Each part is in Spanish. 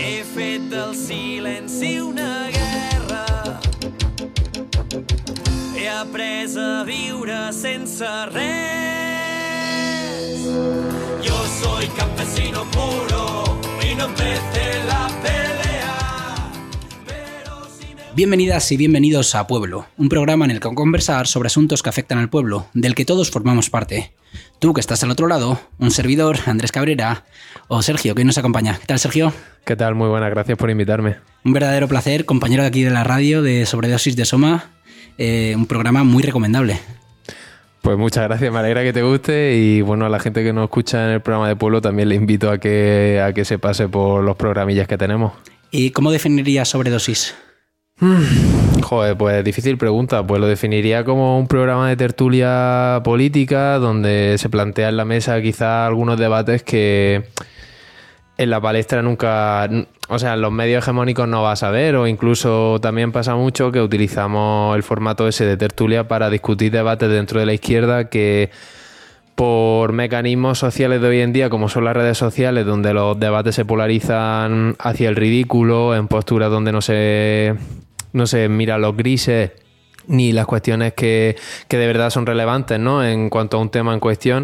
He fet del silenci una guerra. He après a viure sense res. Yo soy campesino puro y no empecé la pelea. Bienvenidas y bienvenidos a Pueblo, un programa en el que conversar sobre asuntos que afectan al pueblo, del que todos formamos parte. Tú que estás al otro lado, un servidor, Andrés Cabrera, o Sergio, que hoy nos acompaña. ¿Qué tal, Sergio? ¿Qué tal? Muy buenas, gracias por invitarme. Un verdadero placer, compañero de aquí de la radio de Sobredosis de Soma, un programa muy recomendable. Pues muchas gracias, me alegra que te guste y bueno, a la gente que nos escucha en el programa de Pueblo también le invito a que se pase por los programillas que tenemos. ¿Y cómo definirías Sobredosis? Joder, pues difícil pregunta. Pues lo definiría como un programa de tertulia política donde se plantea en la mesa quizá algunos debates que en la palestra nunca, o sea, en los medios hegemónicos no vas a ver, o incluso también pasa mucho que utilizamos el formato ese de tertulia para discutir debates dentro de la izquierda que por mecanismos sociales de hoy en día, como son las redes sociales, donde los debates se polarizan hacia el ridículo, en posturas donde no se mira los grises ni las cuestiones que de verdad son relevantes, ¿no? En cuanto a un tema en cuestión,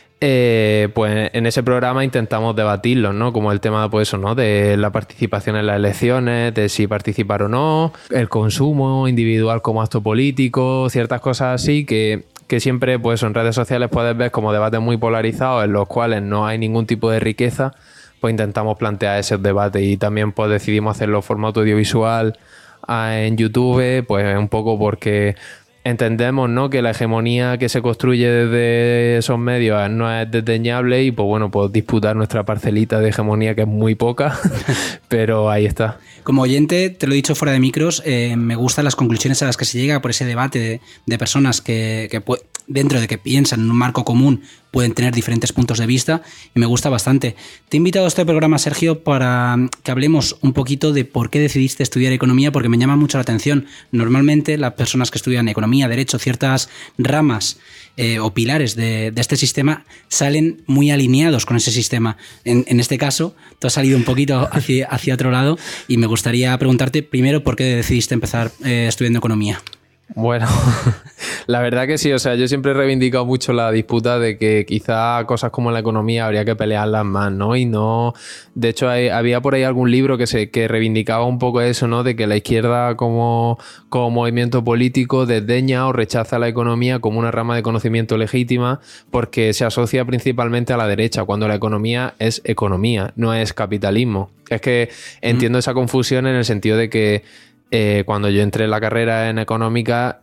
pues en ese programa intentamos debatirlos, ¿no? Como el tema, pues eso, ¿no? De la participación en las elecciones, de si participar o no, el consumo individual como acto político, ciertas cosas así que siempre, pues en redes sociales puedes ver como debates muy polarizados en los cuales no hay ningún tipo de riqueza, pues intentamos plantear esos debates y también pues decidimos hacerlo en formato audiovisual en YouTube, pues un poco porque entendemos, ¿no?, que la hegemonía que se construye desde esos medios no es desdeñable y pues bueno, pues disputar nuestra parcelita de hegemonía que es muy poca, pero ahí está. Como oyente, te lo he dicho fuera de micros, me gustan las conclusiones a las que se llega por ese debate de personas que dentro de que piensan en un marco común pueden tener diferentes puntos de vista y me gusta bastante. Te he invitado a este programa, Sergio, para que hablemos un poquito de por qué decidiste estudiar economía, porque me llama mucho la atención. Normalmente las personas que estudian economía, derecho, ciertas ramas o pilares de este sistema salen muy alineados con ese sistema. En este caso, tú has salido un poquito hacia otro lado y me gustaría preguntarte primero por qué decidiste empezar estudiando economía. Bueno, la verdad que sí, o sea, yo siempre he reivindicado mucho la disputa de que quizá cosas como la economía habría que pelearlas más, ¿no? Y no, de hecho había por ahí algún libro que reivindicaba un poco eso, ¿no? De que la izquierda como movimiento político desdeña o rechaza la economía como una rama de conocimiento legítima porque se asocia principalmente a la derecha, cuando la economía es economía, no es capitalismo. Es que entiendo esa confusión en el sentido de que cuando yo entré en la carrera en económica,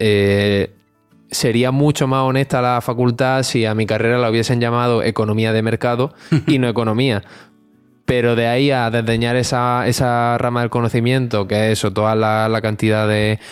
sería mucho más honesta la facultad si a mi carrera la hubiesen llamado economía de mercado y no economía. Pero de ahí a desdeñar esa rama del conocimiento, que es eso, toda la cantidad de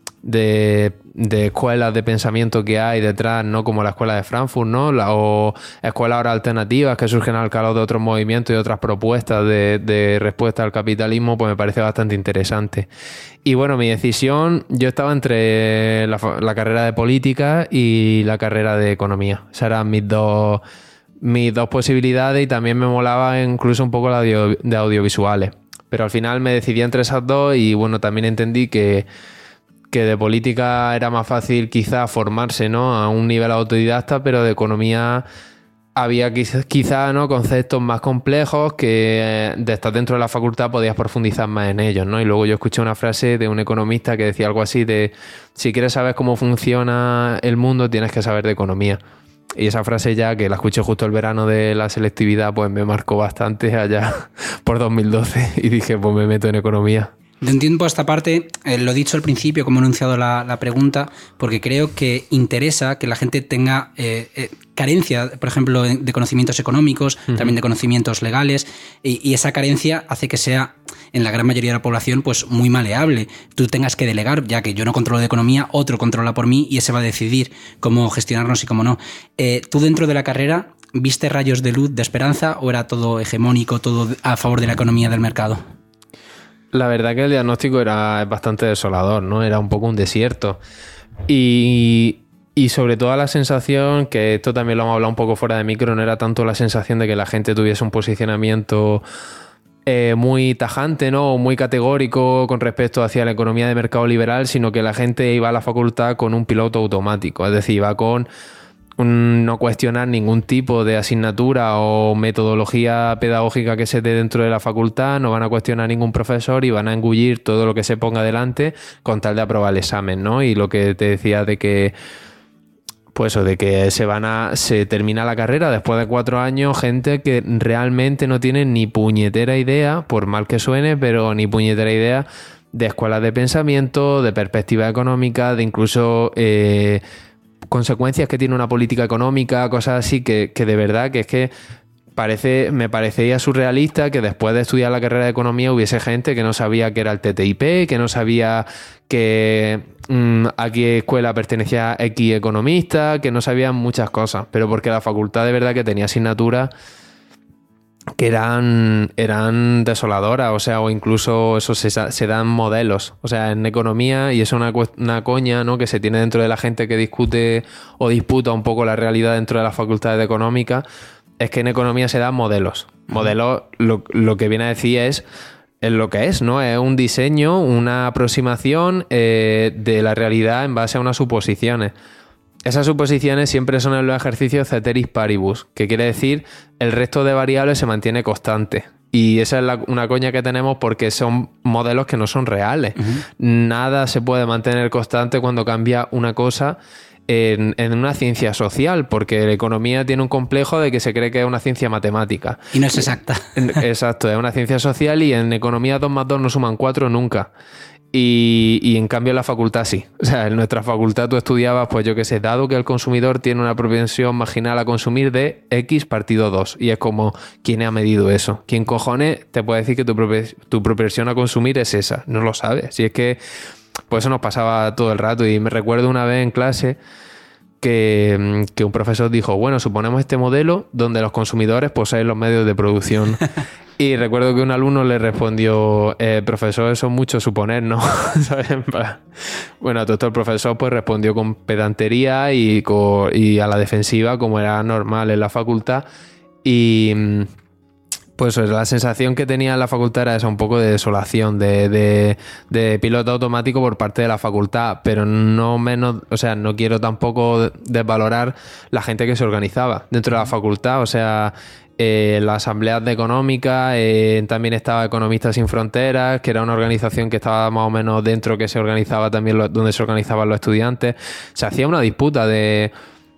escuelas de pensamiento que hay detrás, ¿no? Como la escuela de Frankfurt, ¿no? O escuelas ahora alternativas que surgen al calor de otros movimientos y otras propuestas de respuesta al capitalismo, pues me parece bastante interesante. Y bueno, mi decisión, yo estaba entre la carrera de política y la carrera de economía. Esas eran mis dos posibilidades y también me molaba incluso un poco la de audiovisuales. Pero al final me decidí entre esas dos y bueno, también entendí que de política era más fácil quizá formarse, ¿no?, a un nivel autodidacta, pero de economía había quizá ¿no?, conceptos más complejos que de estar dentro de la facultad podías profundizar más en ellos, ¿no? Y luego yo escuché una frase de un economista que decía algo así de: si quieres saber cómo funciona el mundo, tienes que saber de economía. Y esa frase, ya que la escuché justo el verano de la selectividad, pues me marcó bastante allá por 2012 y dije, pues me meto en economía. De un tiempo a esta parte, lo he dicho al principio, como he anunciado la pregunta, porque creo que interesa que la gente tenga carencia, por ejemplo, de conocimientos económicos, también de conocimientos legales, y esa carencia hace que sea, en la gran mayoría de la población, pues muy maleable. Tú tengas que delegar, ya que yo no controlo de economía, otro controla por mí y ese va a decidir cómo gestionarnos y cómo no. Tú dentro de la carrera, ¿viste rayos de luz, de esperanza, o era todo hegemónico, todo a favor de la economía del mercado? La verdad que el diagnóstico era bastante desolador, ¿no? Era un poco un desierto. Y sobre todo la sensación, que esto también lo hemos hablado un poco fuera de micro, no era tanto la sensación de que la gente tuviese un posicionamiento muy tajante, ¿no? O muy categórico con respecto hacia la economía de mercado liberal, sino que la gente iba a la facultad con un piloto automático, es decir, iba con no cuestionar ningún tipo de asignatura o metodología pedagógica que se dé dentro de la facultad, no van a cuestionar ningún profesor y van a engullir todo lo que se ponga delante con tal de aprobar el examen, ¿no? Y lo que te decía de que pues eso, de que se termina la carrera después de 4 años, gente que realmente no tiene ni puñetera idea, por mal que suene, pero ni puñetera idea de escuelas de pensamiento, de perspectiva económica, de incluso consecuencias que tiene una política económica, cosas así que de verdad que es que me parecería surrealista que después de estudiar la carrera de economía hubiese gente que no sabía qué era el TTIP, que no sabía que a qué escuela pertenecía X economista, que no sabían muchas cosas, pero porque la facultad de verdad que tenía asignaturas que eran desoladoras, o sea, o incluso eso se dan modelos, o sea, en economía, y eso es una coña, ¿no?, que se tiene dentro de la gente que discute o disputa un poco la realidad dentro de las facultades de económica, es que en economía se dan modelos. Modelos, lo que viene a decir es lo que es, ¿no? Es un diseño, una aproximación de la realidad en base a unas suposiciones. Esas suposiciones siempre son en los ejercicios ceteris paribus, que quiere decir el resto de variables se mantiene constante. Y esa es una coña que tenemos porque son modelos que no son reales. Nada se puede mantener constante cuando cambia una cosa en una ciencia social, porque la economía tiene un complejo de que se cree que es una ciencia matemática. Y no es exacta. Exacto, es una ciencia social y en economía 2 más 2 no suman 4 nunca. Y en cambio en la facultad sí. O sea, en nuestra facultad tú estudiabas, pues yo qué sé, dado que el consumidor tiene una propensión marginal a consumir de X partido 2. Y es como, ¿quién ha medido eso? ¿Quién cojones te puede decir que tu propensión a consumir es esa? No lo sabes. Si es que pues eso nos pasaba todo el rato. Y me recuerdo una vez en clase que un profesor dijo, bueno, suponemos este modelo donde los consumidores poseen los medios de producción. Y recuerdo que un alumno le respondió, profesor, eso es mucho suponer, ¿no? ¿Sabes? Bueno, todo esto el profesor pues respondió con pedantería y a la defensiva, como era normal en la facultad. Y pues la sensación que tenía en la facultad era esa, un poco de desolación, de piloto automático por parte de la facultad, pero no menos, o sea, no quiero tampoco desvalorar la gente que se organizaba dentro de la facultad, o sea, la Asamblea de Económica, también estaba Economistas Sin Fronteras, que era una organización que estaba más o menos dentro, que se organizaba también donde se organizaban los estudiantes. Se hacía una disputa de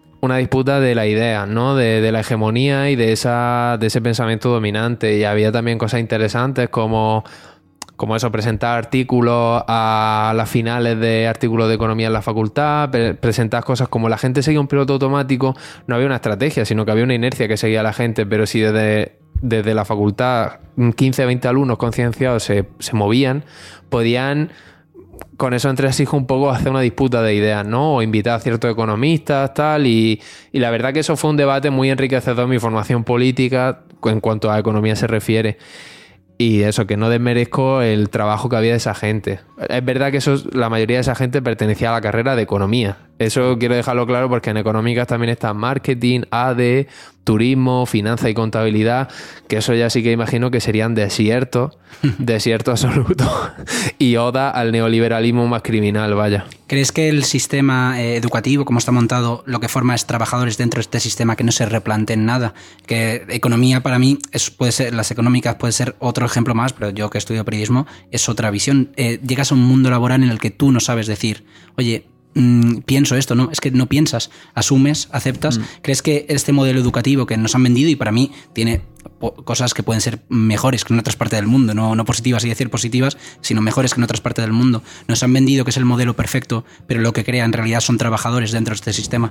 la idea, ¿no? De la hegemonía y de ese pensamiento dominante. Y había también cosas interesantes como eso, presentar artículos a las finales de artículos de economía en la facultad, presentar cosas como la gente seguía un piloto automático, no había una estrategia, sino que había una inercia que seguía la gente, pero si desde la facultad 15, 20 alumnos concienciados se movían, podían con eso entre sí un poco hacer una disputa de ideas, ¿no? O invitar a ciertos economistas, tal, y la verdad que eso fue un debate muy enriquecedor en mi formación política en cuanto a economía se refiere. Y eso, que no desmerezco el trabajo que había de esa gente. Es verdad que la mayoría de esa gente pertenecía a la carrera de economía. Eso quiero dejarlo claro porque en económicas también está marketing, AD, turismo, finanza y contabilidad, que eso ya sí que imagino que serían desierto absoluto. Y oda al neoliberalismo más criminal, vaya. ¿Crees que el sistema educativo, como está montado, lo que forma es trabajadores dentro de este sistema que no se replanteen nada? Que economía para mí, puede ser, las económicas puede ser otro ejemplo más, pero yo que estudio periodismo, es otra visión. Llegas a un mundo laboral en el que tú no sabes decir, oye, pienso esto, no, es que no piensas, asumes, aceptas. ¿Crees que este modelo educativo que nos han vendido, y para mí tiene cosas que pueden ser mejores que en otras partes del mundo, no positivas y decir positivas, sino mejores que en otras partes del mundo, nos han vendido que es el modelo perfecto, pero lo que crea en realidad son trabajadores dentro de este sistema?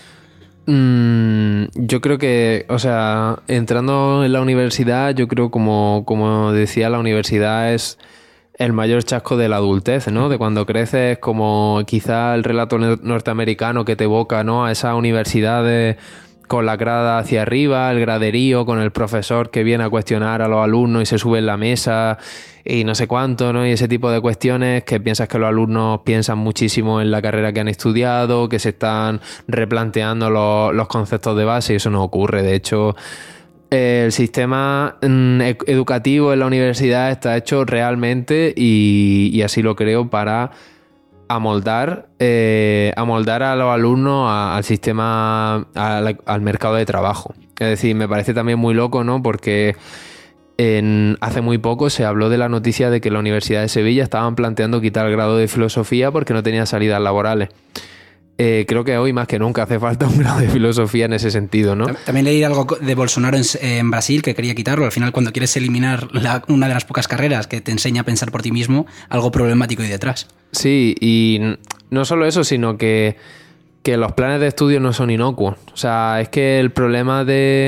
Yo creo que, o sea, entrando en la universidad, yo creo como decía, la universidad es el mayor chasco de la adultez, ¿no? De cuando creces, como quizá el relato norteamericano que te evoca, ¿no? A esa universidad con la grada hacia arriba, el graderío, con el profesor que viene a cuestionar a los alumnos y se sube en la mesa y no sé cuánto, ¿no? Y ese tipo de cuestiones que piensas que los alumnos piensan muchísimo en la carrera que han estudiado, que se están replanteando los conceptos de base, y eso no ocurre. De hecho, el sistema educativo en la universidad está hecho realmente, y así lo creo, para amoldar a los alumnos al sistema, al mercado de trabajo. Es decir, me parece también muy loco, ¿no? Porque hace muy poco se habló de la noticia de que la Universidad de Sevilla estaban planteando quitar el grado de filosofía porque no tenía salidas laborales. Creo que hoy más que nunca hace falta un grado de filosofía en ese sentido, ¿no? También leí algo de Bolsonaro en Brasil, que quería quitarlo. Al final, cuando quieres eliminar una de las pocas carreras que te enseña a pensar por ti mismo, algo problemático hay detrás. Sí, y no solo eso, sino que los planes de estudio no son inocuos. O sea, es que el problema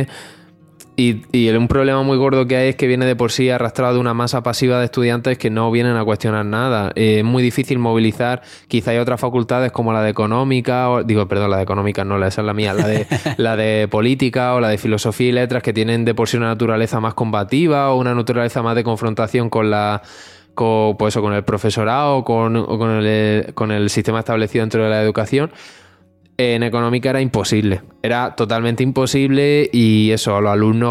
un problema muy gordo que hay es que viene de por sí arrastrado de una masa pasiva de estudiantes que no vienen a cuestionar nada. Es muy difícil movilizar. Quizá hay otras facultades como la de económica, la de económica no, esa es la mía, la de política o la de filosofía y letras, que tienen de por sí una naturaleza más combativa o una naturaleza más de confrontación con el profesorado o con el sistema establecido dentro de la educación. En económica era imposible, era totalmente imposible, y eso, a los alumnos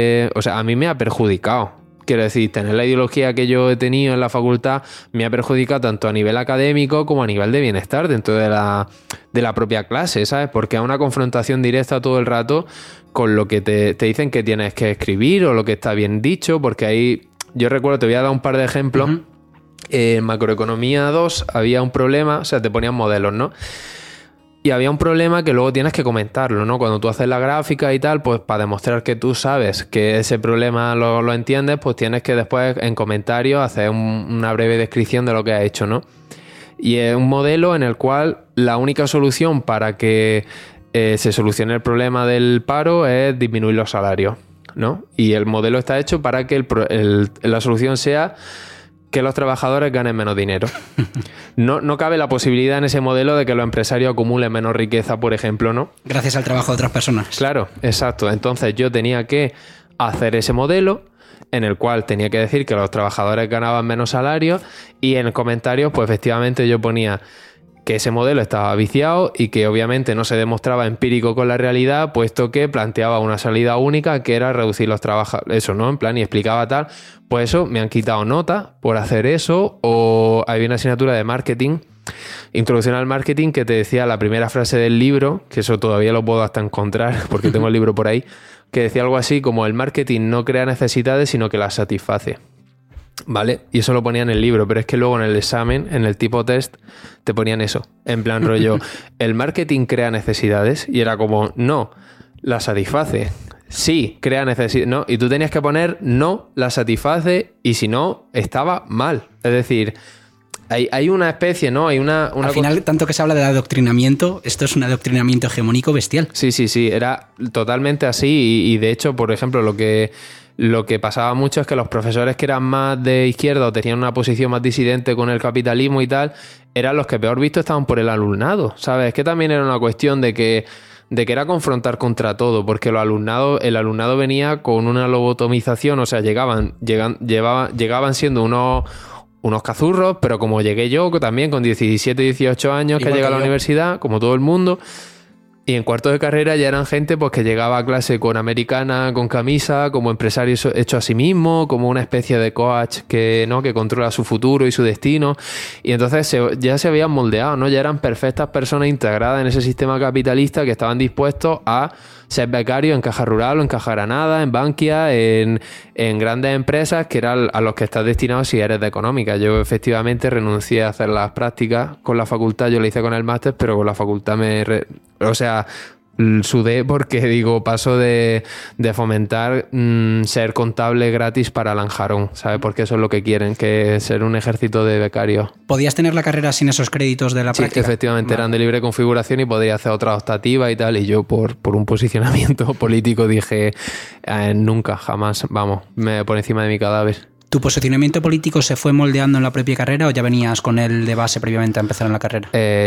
a mí me ha perjudicado. Quiero decir, tener la ideología que yo he tenido en la facultad me ha perjudicado tanto a nivel académico como a nivel de bienestar dentro de la propia clase, ¿sabes? Porque hay una confrontación directa todo el rato con lo que te dicen que tienes que escribir o lo que está bien dicho, porque ahí, yo recuerdo, te voy a dar un par de ejemplos. Uh-huh. En macroeconomía 2 había un problema, o sea, te ponían modelos, ¿no? Y había un problema que luego tienes que comentarlo, ¿no? Cuando tú haces la gráfica y tal, pues para demostrar que tú sabes que ese problema lo entiendes, pues tienes que después en comentarios hacer una breve descripción de lo que has hecho, ¿no? Y es un modelo en el cual la única solución para que se solucione el problema del paro es disminuir los salarios, ¿no? Y el modelo está hecho para que la solución sea que los trabajadores ganen menos dinero. No cabe la posibilidad en ese modelo de que los empresarios acumulen menos riqueza, por ejemplo, ¿no? Gracias al trabajo de otras personas. Claro, exacto. Entonces yo tenía que hacer ese modelo en el cual tenía que decir que los trabajadores ganaban menos salario, y en el comentario, pues efectivamente yo ponía que ese modelo estaba viciado y que obviamente no se demostraba empírico con la realidad, puesto que planteaba una salida única, que era reducir los trabajos, eso, ¿no? En plan, y explicaba tal. Pues eso, me han quitado nota por hacer eso. O había una asignatura de marketing, introducción al marketing, que te decía la primera frase del libro, que eso todavía lo puedo hasta encontrar porque tengo el libro por ahí, que decía algo así como: el marketing no crea necesidades, sino que las satisface. ¿Vale? Y eso lo ponía en el libro, pero es que luego en el examen, en el tipo test, te ponían eso, en plan rollo, ¿el marketing crea necesidades? Y era como, no, las satisface. Sí, crea necesidades, no, y tú tenías que poner no, las satisface, y si no, estaba mal. Es decir, hay una especie, ¿no? Hay una Al final, tanto que se habla del adoctrinamiento, esto es un adoctrinamiento hegemónico bestial. Sí, era totalmente así, y de hecho, por ejemplo, lo que pasaba mucho es que los profesores que eran más de izquierda o tenían una posición más disidente con el capitalismo y tal, eran los que peor visto estaban por el alumnado, ¿sabes? Es que también era una cuestión de que era confrontar contra todo, porque el alumnado venía con una lobotomización, o sea, llegaban siendo unos cazurros, pero como llegué yo también con 17, 18 años, que llegué a la universidad, como todo el mundo. Y en cuarto de carrera ya eran gente pues que llegaba a clase con americana, con camisa, como empresario hecho a sí mismo, como una especie de coach que controla su futuro y su destino. Y entonces ya se habían moldeado, ¿no? Ya eran perfectas personas integradas en ese sistema capitalista que estaban dispuestos a ser becarios en Caja Rural o en Caja Granada, en Bankia, en grandes empresas, que eran a los que estás destinado si eres de económica. Yo efectivamente renuncié a hacer las prácticas con la facultad, yo lo hice con el máster, pero con la facultad sudé, porque digo, paso de fomentar ser contable gratis para Lanjarón, ¿sabes? Porque eso es lo que quieren, que ser un ejército de becarios. ¿Podías tener la carrera sin esos créditos de la práctica? Sí, efectivamente, eran de libre configuración y podía hacer otra optativa y tal, y yo por un posicionamiento político dije, nunca, jamás, vamos, por encima de mi cadáver. ¿Tu posicionamiento político se fue moldeando en la propia carrera o ya venías con él de base previamente a empezar en la carrera?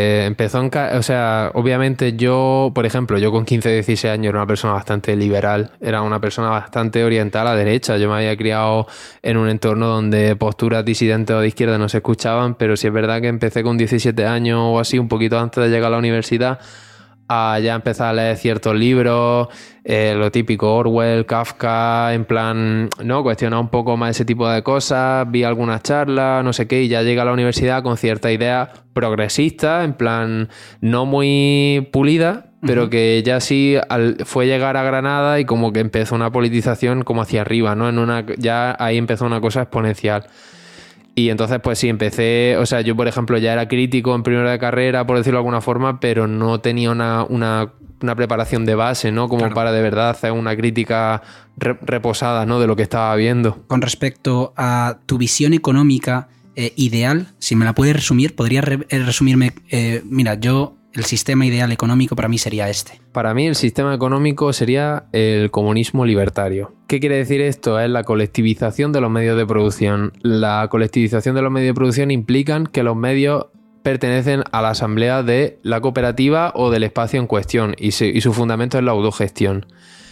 Obviamente yo, por ejemplo, yo con 15, 16 años era una persona bastante liberal, era una persona bastante orientada a la derecha. Yo me había criado en un entorno donde posturas disidentes o de izquierda no se escuchaban, pero sí es verdad que empecé con 17 años o así, un poquito antes de llegar a la universidad, a ya empezar a leer ciertos libros, lo típico, Orwell, Kafka, en plan, ¿no? Cuestionar un poco más ese tipo de cosas, vi algunas charlas, no sé qué, y ya llega a la universidad con cierta idea progresista, en plan, no muy pulida, pero que ya sí fue llegar a Granada y como que empezó una politización como hacia arriba, ¿no? Ya ahí empezó una cosa exponencial. Y entonces, pues sí, empecé... O sea, yo, por ejemplo, ya era crítico en primero de carrera, por decirlo de alguna forma, pero no tenía una preparación de base, ¿no? Como para de verdad hacer una crítica reposada, ¿no? De lo que estaba viendo. Con respecto a tu visión económica ideal, si me la puedes resumir, ¿podrías resumirme? Mira, el sistema ideal económico para mí sería este. Para mí el sistema económico sería el comunismo libertario. ¿Qué quiere decir esto? Es la colectivización de los medios de producción. La colectivización de los medios de producción implican que los medios pertenecen a la asamblea de la cooperativa o del espacio en cuestión y su fundamento es la autogestión.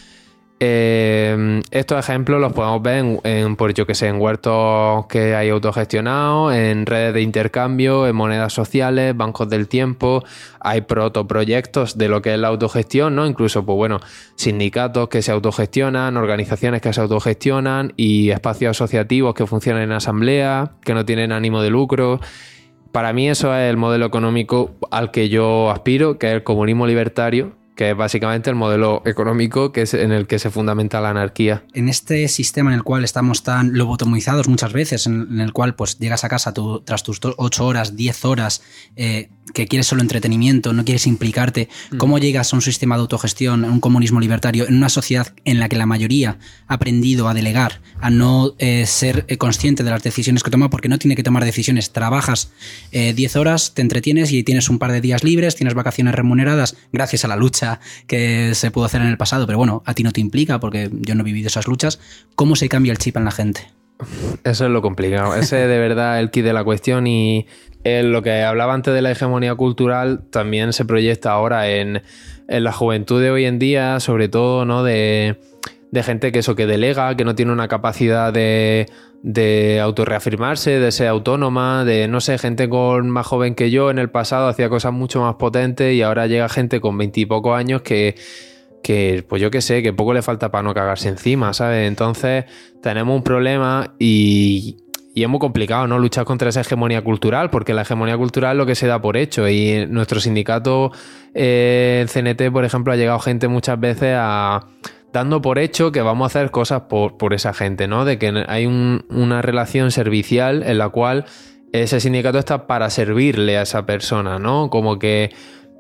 Estos ejemplos los podemos ver en huertos que hay autogestionados, en redes de intercambio, en monedas sociales, bancos del tiempo. Hay protoproyectos de lo que es la autogestión, ¿no? Incluso, pues bueno, sindicatos que se autogestionan, organizaciones que se autogestionan y espacios asociativos que funcionan en asamblea, que no tienen ánimo de lucro. Para mí eso es el modelo económico al que yo aspiro, que es el comunismo libertario, que es básicamente el modelo económico que es en el que se fundamenta la anarquía. En este sistema en el cual estamos tan lobotomizados muchas veces, en el cual pues llegas a casa tras tus 8 horas, 10 horas, que quieres solo entretenimiento, no quieres implicarte, ¿cómo llegas a un sistema de autogestión, a un comunismo libertario, en una sociedad en la que la mayoría ha aprendido a delegar, a no ser consciente de las decisiones que toma, porque no tiene que tomar decisiones? Trabajas 10 horas, te entretienes y tienes un par de días libres, tienes vacaciones remuneradas gracias a la lucha que se pudo hacer en el pasado, pero bueno, a ti no te implica porque yo no he vivido esas luchas. ¿Cómo se cambia el chip en la gente? Eso es lo complicado, ese es de verdad el quid de la cuestión y lo que hablaba antes de la hegemonía cultural también se proyecta ahora en la juventud de hoy en día, sobre todo, ¿no? De gente que delega, que no tiene una capacidad de autorreafirmarse, de ser autónoma, de, no sé, gente más joven que yo en el pasado hacía cosas mucho más potentes y ahora llega gente con 20 y pocos años que pues yo qué sé, que poco le falta para no cagarse encima, ¿sabes? Entonces tenemos un problema y es muy complicado, ¿no? Luchar contra esa hegemonía cultural, porque la hegemonía cultural es lo que se da por hecho y nuestro sindicato, el CNT, por ejemplo, ha llegado gente muchas veces dando por hecho que vamos a hacer cosas por esa gente, ¿no? De que hay una relación servicial en la cual ese sindicato está para servirle a esa persona, ¿no? Como que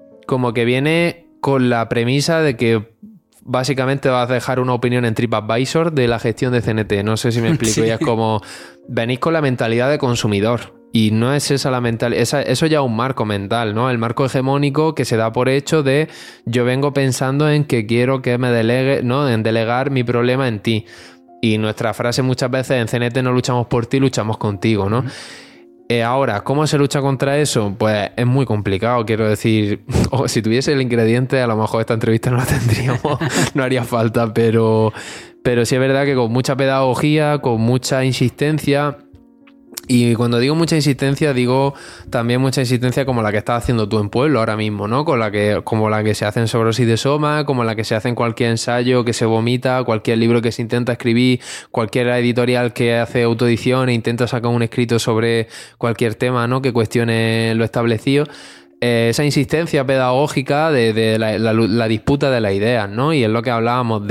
viene con la premisa de que básicamente vas a dejar una opinión en TripAdvisor de la gestión de CNT. No sé si me explico. Sí. Y es como, venís con la mentalidad de consumidor. Y no es esa la mentalidad, eso ya es un marco mental, ¿no? El marco hegemónico que se da por hecho de yo vengo pensando en que quiero que me delegue, ¿no? En delegar mi problema en ti. Y nuestra frase muchas veces en CNT no luchamos por ti, luchamos contigo, ¿no? Ahora, ¿cómo se lucha contra eso? Pues es muy complicado, quiero decir, si tuviese el ingrediente, a lo mejor esta entrevista no la tendríamos, no haría falta, pero sí es verdad que con mucha pedagogía, con mucha insistencia. Y cuando digo mucha insistencia, digo también mucha insistencia como la que estás haciendo tú en Pueblo ahora mismo, ¿no? Como la que se hace en Sobrosis de Soma, como la que se hace en cualquier ensayo que se vomita, cualquier libro que se intenta escribir, cualquier editorial que hace autoedición e intenta sacar un escrito sobre cualquier tema, ¿no? Que cuestione lo establecido. Esa insistencia pedagógica de la disputa de las ideas, ¿no? Y es lo que hablábamos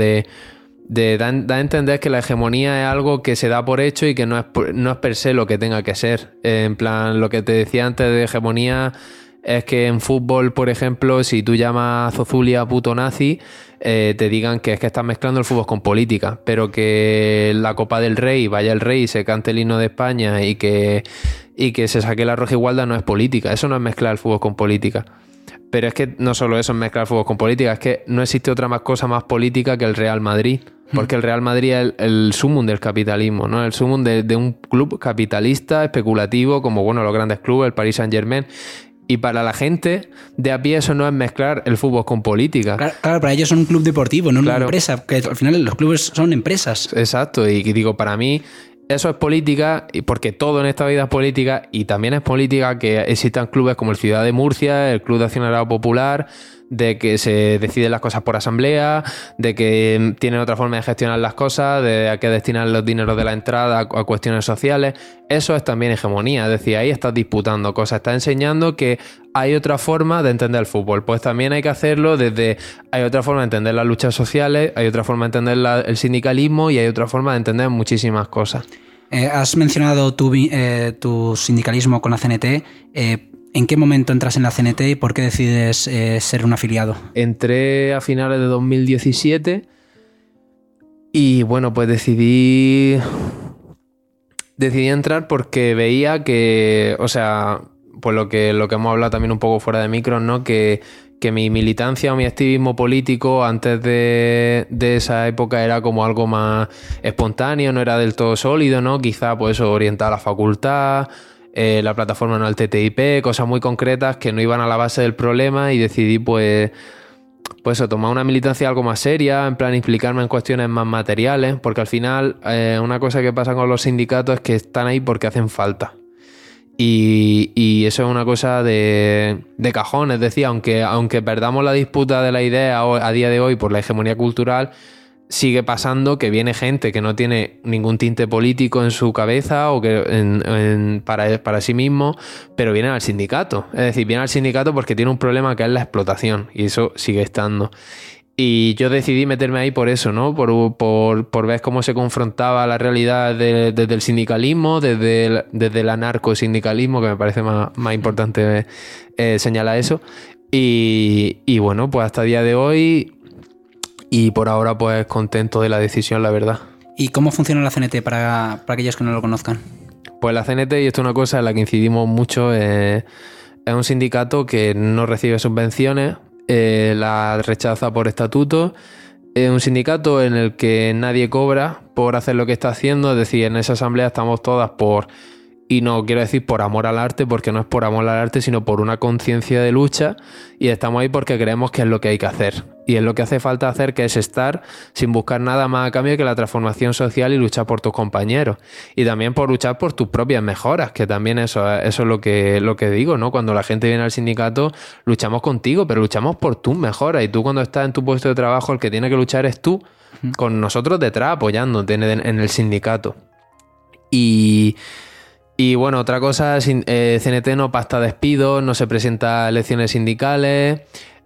da a entender que la hegemonía es algo que se da por hecho y que no es per se lo que tenga que ser. En plan, lo que te decía antes de hegemonía es que en fútbol, por ejemplo, si tú llamas a Zozulia puto nazi, te digan que es que estás mezclando el fútbol con política, pero que la Copa del Rey vaya el rey, se cante el himno de España y que se saque la rojigualda no es política. Eso no es mezclar el fútbol con política. Pero es que no solo eso es mezclar fútbol con política, es que no existe otra cosa más política que el Real Madrid. Porque el Real Madrid es el sumum del capitalismo, ¿no? El sumum de un club capitalista, especulativo, como bueno, los grandes clubes, el Paris Saint-Germain. Y para la gente de a pie eso no es mezclar el fútbol con política. Claro, para ellos son un club deportivo, no una empresa. Que al final los clubes son empresas. Exacto, y digo, para mí eso es política, porque todo en esta vida es política, y también es política que existan clubes como el Ciudad de Murcia, el Club de Accionariado Popular, de que se deciden las cosas por asamblea, de que tienen otra forma de gestionar las cosas, de a qué destinan los dineros de la entrada a cuestiones sociales. Eso es también hegemonía, es decir, ahí estás disputando cosas, estás enseñando que hay otra forma de entender el fútbol. Pues también hay que hacerlo desde... Hay otra forma de entender las luchas sociales, hay otra forma de entender el sindicalismo y hay otra forma de entender muchísimas cosas. Has mencionado tu sindicalismo con la CNT. ¿En qué momento entras en la CNT y por qué decides ser un afiliado? Entré a finales de 2017 y bueno, pues decidí entrar porque veía que, o sea, pues lo que hemos hablado también un poco fuera de micros, ¿no? Que mi militancia o mi activismo político antes de esa época era como algo más espontáneo, no era del todo sólido, ¿no? Quizá pues eso, orientado a la facultad, la plataforma no al TTIP, cosas muy concretas que no iban a la base del problema, y decidí pues eso, tomar una militancia algo más seria, en plan implicarme en cuestiones más materiales, porque al final una cosa que pasa con los sindicatos es que están ahí porque hacen falta. Y eso es una cosa de cajón, es decir, aunque perdamos la disputa de la idea a día de hoy por la hegemonía cultural, sigue pasando que viene gente que no tiene ningún tinte político en su cabeza o que para sí mismo, pero vienen al sindicato. Es decir, vienen al sindicato porque tiene un problema que es la explotación, y eso sigue estando. Y yo decidí meterme ahí por eso, ¿no? Por ver cómo se confrontaba la realidad desde el sindicalismo, desde el anarcosindicalismo, que me parece más importante señalar eso. Y bueno, pues hasta el día de hoy, y por ahora pues contento de la decisión, la verdad. ¿Y cómo funciona la CNT para aquellos que no lo conozcan? Pues la CNT, y esto es una cosa en la que incidimos mucho, es un sindicato que no recibe subvenciones, la rechaza por estatuto. Es un sindicato en el que nadie cobra por hacer lo que está haciendo, es decir, en esa asamblea estamos todas y no quiero decir por amor al arte, porque no es por amor al arte, sino por una conciencia de lucha, y estamos ahí porque creemos que es lo que hay que hacer. Y es lo que hace falta hacer, que es estar sin buscar nada más a cambio que la transformación social y luchar por tus compañeros. Y también por luchar por tus propias mejoras, que también eso es lo que digo, ¿no? Cuando la gente viene al sindicato, luchamos contigo, pero luchamos por tus mejoras. Y tú, cuando estás en tu puesto de trabajo, el que tiene que luchar es tú, con nosotros detrás apoyándote en el sindicato. Y bueno, otra cosa, CNT no pacta despidos, no se presenta a elecciones sindicales,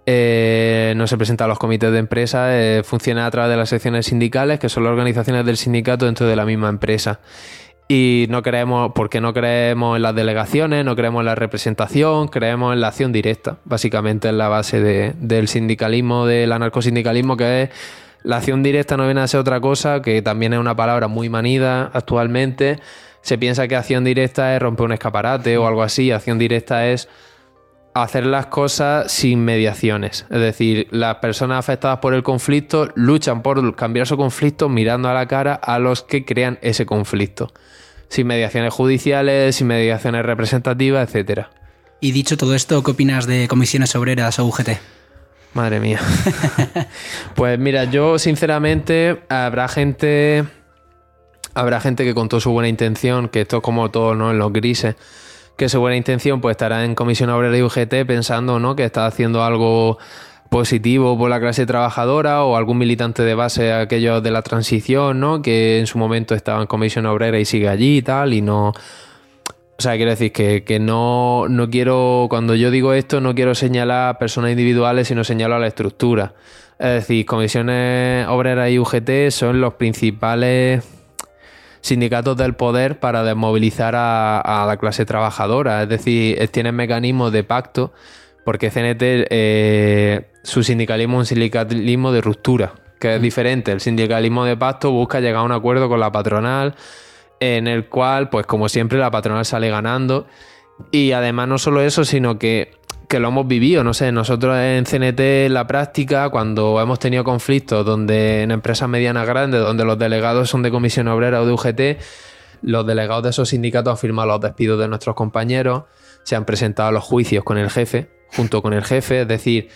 no se presenta a los comités de empresa, funciona a través de las secciones sindicales, que son las organizaciones del sindicato dentro de la misma empresa. Y porque no creemos en las delegaciones, no creemos en la representación, creemos en la acción directa. Básicamente es la base del sindicalismo, del anarcosindicalismo, que es la acción directa. No viene a ser otra cosa, que también es una palabra muy manida actualmente. Se piensa que acción directa es romper un escaparate o algo así. Acción directa es hacer las cosas sin mediaciones. Es decir, las personas afectadas por el conflicto luchan por cambiar su conflicto mirando a la cara a los que crean ese conflicto. Sin mediaciones judiciales, sin mediaciones representativas, etcétera. Y dicho todo esto, ¿qué opinas de comisiones obreras o UGT? Madre mía. Pues mira, yo sinceramente habrá gente que con toda su buena intención, que esto es como todo, ¿no? En los grises, que su buena intención pues estará en Comisión Obrera y UGT pensando, ¿no?, que está haciendo algo positivo por la clase trabajadora, o algún militante de base, aquellos de la transición, ¿no?, que en su momento estaba en Comisión Obrera y sigue allí y tal, y no... O sea, quiero decir que no quiero... Cuando yo digo esto, no quiero señalar personas individuales, sino señalo a la estructura. Es decir, Comisiones Obreras y UGT son los principales sindicatos del poder para desmovilizar a la clase trabajadora. Es decir, tienen mecanismos de pacto, porque CNT, su sindicalismo es un sindicalismo de ruptura, que es diferente. El sindicalismo de pacto busca llegar a un acuerdo con la patronal, en el cual, pues como siempre, la patronal sale ganando. Y además no solo eso, sino que lo hemos vivido, no sé, nosotros en CNT, en la práctica, cuando hemos tenido conflictos donde en empresas medianas grandes, donde los delegados son de Comisión Obrera o de UGT, los delegados de esos sindicatos han firmado los despidos de nuestros compañeros, se han presentado a los juicios con el jefe, junto con el jefe, es decir,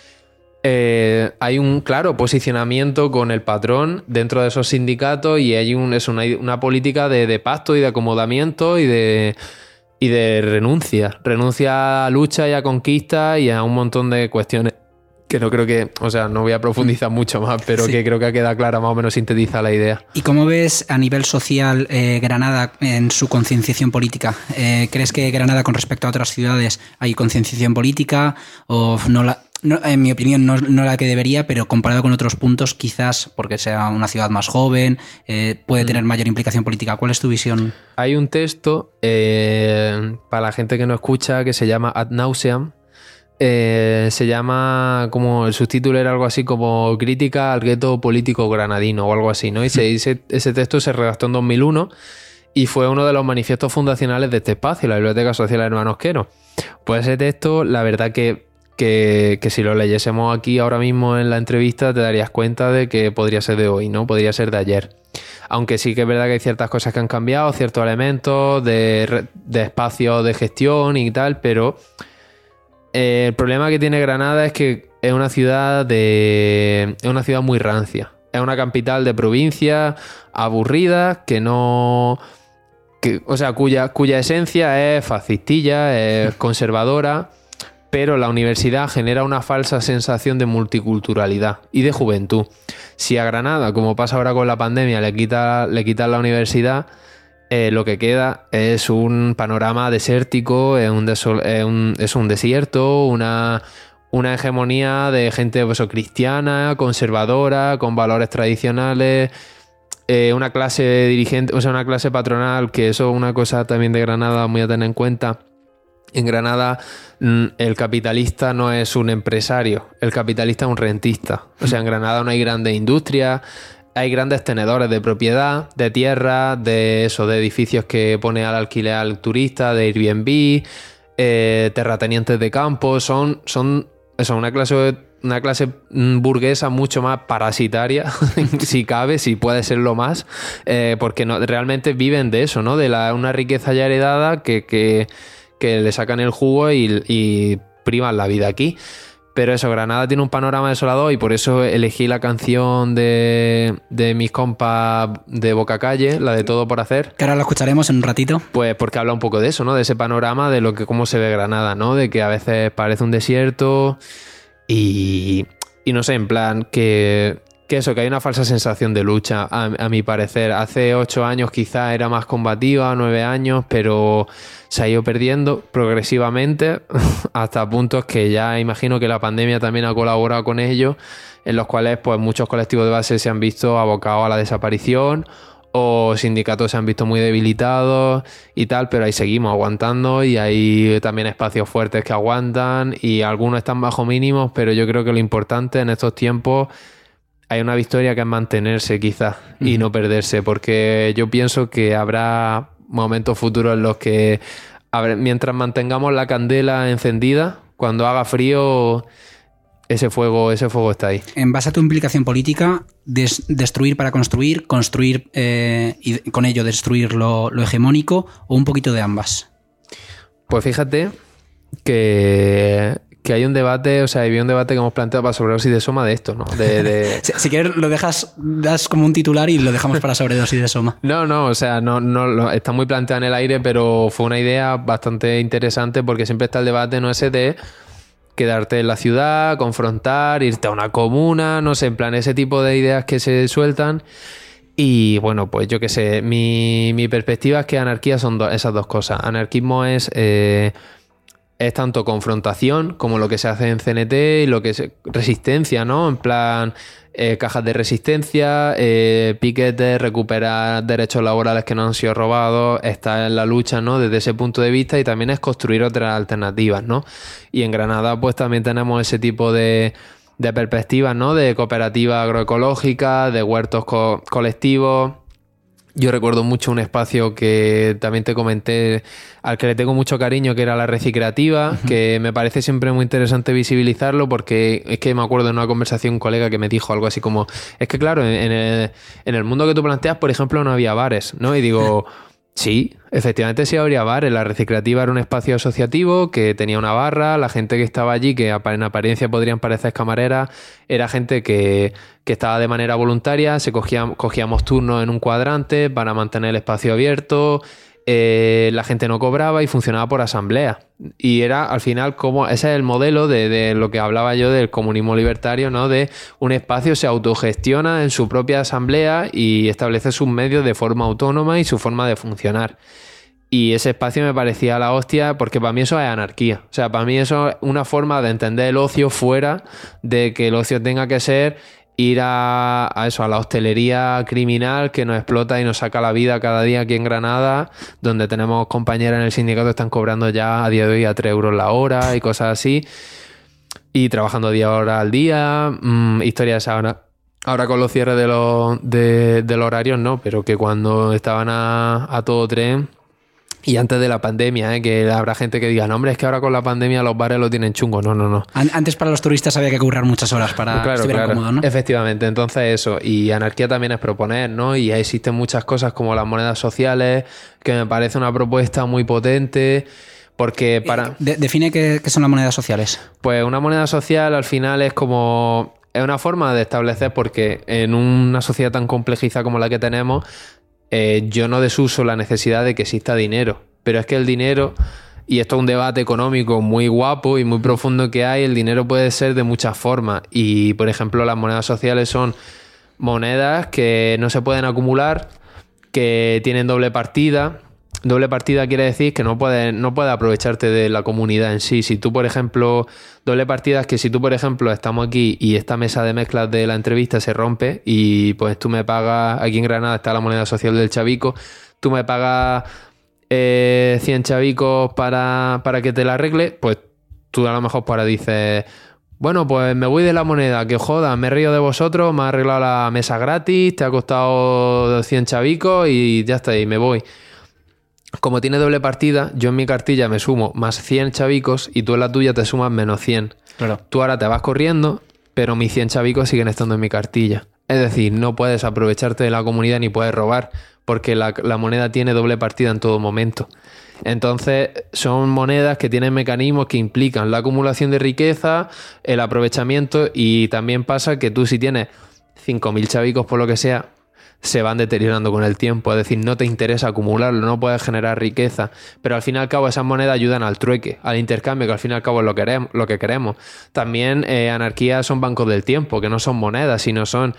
hay un claro posicionamiento con el patrón dentro de esos sindicatos, y hay una política de pacto y de acomodamiento y de renuncia a lucha y a conquista y a un montón de cuestiones que no creo que, o sea, no voy a profundizar mucho más, pero Sí. que creo que ha quedado clara, más o menos sintetiza la idea. ¿Y cómo ves a nivel social Granada en su concienciación política? ¿Crees que Granada con respecto a otras ciudades hay concienciación política o no la... No, en mi opinión, no la que debería, pero comparado con otros puntos, quizás porque sea una ciudad más joven, puede tener mayor implicación política. ¿Cuál es tu visión? Hay un texto para la gente que no escucha que se llama Ad Nauseam. Se llama, como el subtítulo era algo así como Crítica al gueto político granadino o algo así, ¿no? Y ese texto se redactó en 2001 y fue uno de los manifiestos fundacionales de este espacio, la Biblioteca Social Hermanos Quero. Pues ese texto, la verdad que si lo leyésemos aquí ahora mismo en la entrevista te darías cuenta de que podría ser de hoy, ¿no? Podría ser de ayer. Aunque sí que es verdad que hay ciertas cosas que han cambiado, ciertos elementos de espacios de gestión y tal, pero el problema que tiene Granada es que es una ciudad muy rancia. Es una capital de provincia aburrida cuya esencia es fascistilla, es conservadora. Pero la universidad genera una falsa sensación de multiculturalidad y de juventud. Si a Granada, como pasa ahora con la pandemia, le quitan la universidad, lo que queda es un panorama desértico, es un desierto, una hegemonía de gente pues, cristiana, conservadora, con valores tradicionales, una clase dirigente, o sea, una clase patronal, que eso es una cosa también de Granada muy a tener en cuenta. En Granada el capitalista no es un empresario, el capitalista es un rentista. O sea, en Granada no hay grandes industrias, hay grandes tenedores de propiedad, de tierra, de edificios que pone al alquiler al turista, de Airbnb, terratenientes de campo, son una clase burguesa mucho más parasitaria, si cabe, si puede serlo más, porque realmente viven de eso, ¿no? De una riqueza ya heredada que le sacan el jugo y priman la vida aquí. Pero eso, Granada tiene un panorama desolador y por eso elegí la canción de mis compas de Boca Calle, la de Todo por Hacer. Que ahora la escucharemos en un ratito. Pues porque habla un poco de eso, ¿no? De ese panorama, de cómo se ve Granada, ¿no? De que a veces parece un desierto y no sé, en plan que hay una falsa sensación de lucha, a mi parecer. Hace 8 años quizá era más combativa, 9 años, pero se ha ido perdiendo progresivamente hasta puntos que ya imagino que la pandemia también ha colaborado con ello, en los cuales pues muchos colectivos de base se han visto abocados a la desaparición o sindicatos se han visto muy debilitados y tal, pero ahí seguimos aguantando y hay también espacios fuertes que aguantan y algunos están bajo mínimos, pero yo creo que lo importante en estos tiempos hay una victoria que es mantenerse quizás y no perderse, porque yo pienso que habrá momentos futuros en los que mientras mantengamos la candela encendida, cuando haga frío, ese fuego está ahí. En base a tu implicación política, destruir para construir y con ello destruir lo hegemónico o un poquito de ambas. Pues fíjate que hay un debate, o sea, había un debate que hemos planteado para sobredosis de soma de esto, ¿no? Si quieres lo das como un titular y lo dejamos para sobredosis de soma. No, o sea, no está muy planteado en el aire, pero fue una idea bastante interesante porque siempre está el debate, ¿no? Ese de quedarte en la ciudad, confrontar, irte a una comuna, no sé, en plan ese tipo de ideas que se sueltan. Y bueno, pues yo qué sé, mi perspectiva es que anarquía son esas dos cosas. Anarquismo es tanto confrontación como lo que se hace en CNT y lo que es resistencia, ¿no? En plan, cajas de resistencia, piquetes, recuperar derechos laborales que no han sido robados, estar en la lucha, ¿no? Desde ese punto de vista y también es construir otras alternativas, ¿no? Y en Granada pues también tenemos ese tipo de perspectivas, ¿no? De cooperativa agroecológica, de huertos colectivos. Yo recuerdo mucho un espacio que también te comenté, al que le tengo mucho cariño, que era la Recicreativa, que me parece siempre muy interesante visibilizarlo porque es que me acuerdo de una conversación un colega que me dijo algo así como, es que claro, en el mundo que tú planteas, por ejemplo, no había bares, ¿no? Y digo, sí, efectivamente sí habría bares. La Recicreativa era un espacio asociativo que tenía una barra, la gente que estaba allí, que en apariencia podrían parecer camareras, era gente que estaba de manera voluntaria, cogíamos turnos en un cuadrante para mantener el espacio abierto, la gente no cobraba y funcionaba por asamblea. Y era al final como ese es el modelo de lo que hablaba yo del comunismo libertario, ¿no? De un espacio se autogestiona en su propia asamblea y establece sus medios de forma autónoma y su forma de funcionar. Y ese espacio me parecía la hostia porque para mí eso es anarquía. O sea, para mí eso es una forma de entender el ocio fuera de que el ocio tenga que ser ir a la hostelería criminal que nos explota y nos saca la vida cada día aquí en Granada, donde tenemos compañeras en el sindicato que están cobrando ya a día de hoy a 3 euros la hora y cosas así, y trabajando 10 horas al día, historias ahora con los cierres de los horarios no, pero que cuando estaban a todo tren. Y antes de la pandemia, que habrá gente que diga, no, hombre, es que ahora con la pandemia los bares lo tienen chungo. No. Antes para los turistas había que currar muchas horas para que estuvieran cómodos, ¿no? Efectivamente, entonces eso. Y anarquía también es proponer, ¿no? Y existen muchas cosas como las monedas sociales, que me parece una propuesta muy potente, porque para... Define qué son las monedas sociales. Pues una moneda social al final es como... Es una forma de establecer, porque en una sociedad tan complejizada como la que tenemos... yo no desuso la necesidad de que exista dinero, pero es que el dinero, y esto es un debate económico muy guapo y muy profundo que hay, el dinero puede ser de muchas formas y, por ejemplo, las monedas sociales son monedas que no se pueden acumular, que tienen doble partida. Doble partida quiere decir que no puedes aprovecharte de la comunidad en sí. Si tú, por ejemplo, doble partida es que si tú, por ejemplo, estamos aquí y esta mesa de mezclas de la entrevista se rompe y pues tú me pagas, aquí en Granada está la moneda social del chavico, tú me pagas 100 chavicos para que te la arregle, pues tú a lo mejor dices, bueno, pues me voy de la moneda, que joda, me río de vosotros, me ha arreglado la mesa gratis, te ha costado 100 chavicos y ya está, y me voy. Como tiene doble partida, yo en mi cartilla me sumo más 100 chavicos y tú en la tuya te sumas menos 100. Claro. Tú ahora te vas corriendo, pero mis 100 chavicos siguen estando en mi cartilla. Es decir, no puedes aprovecharte de la comunidad ni puedes robar, porque la moneda tiene doble partida en todo momento. Entonces, son monedas que tienen mecanismos que implican la acumulación de riqueza, el aprovechamiento, y también pasa que tú, si tienes 5.000 chavicos por lo que sea, se van deteriorando con el tiempo, es decir, no te interesa acumularlo, no puedes generar riqueza, pero al fin y al cabo esas monedas ayudan al trueque, al intercambio, que al fin y al cabo es lo que queremos. También anarquía son bancos del tiempo, que no son monedas, sino son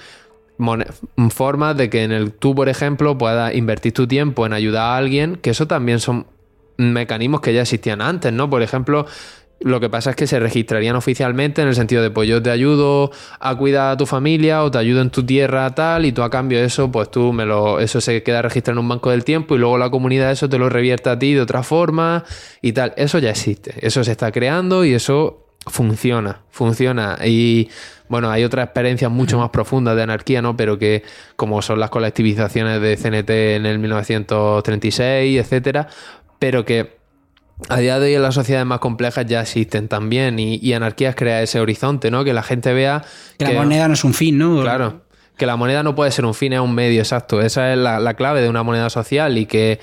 formas de que tú, por ejemplo, puedas invertir tu tiempo en ayudar a alguien, que eso también son mecanismos que ya existían antes, ¿no? Por ejemplo, lo que pasa es que se registrarían oficialmente en el sentido de, pues yo te ayudo a cuidar a tu familia o te ayudo en tu tierra tal, y tú a cambio de eso, pues eso se queda registrado en un banco del tiempo y luego la comunidad eso te lo revierte a ti de otra forma y tal. Eso ya existe, eso se está creando y eso funciona. Y bueno, hay otras experiencias mucho más profundas de anarquía, ¿no? Pero que, como son las colectivizaciones de CNT en el 1936, etcétera, pero que a día de hoy en las sociedades más complejas ya existen también, y anarquía es crear ese horizonte, ¿no? Que la gente vea que la moneda no es un fin, ¿no? Claro, que la moneda no puede ser un fin, es un medio, exacto. Esa es la clave de una moneda social,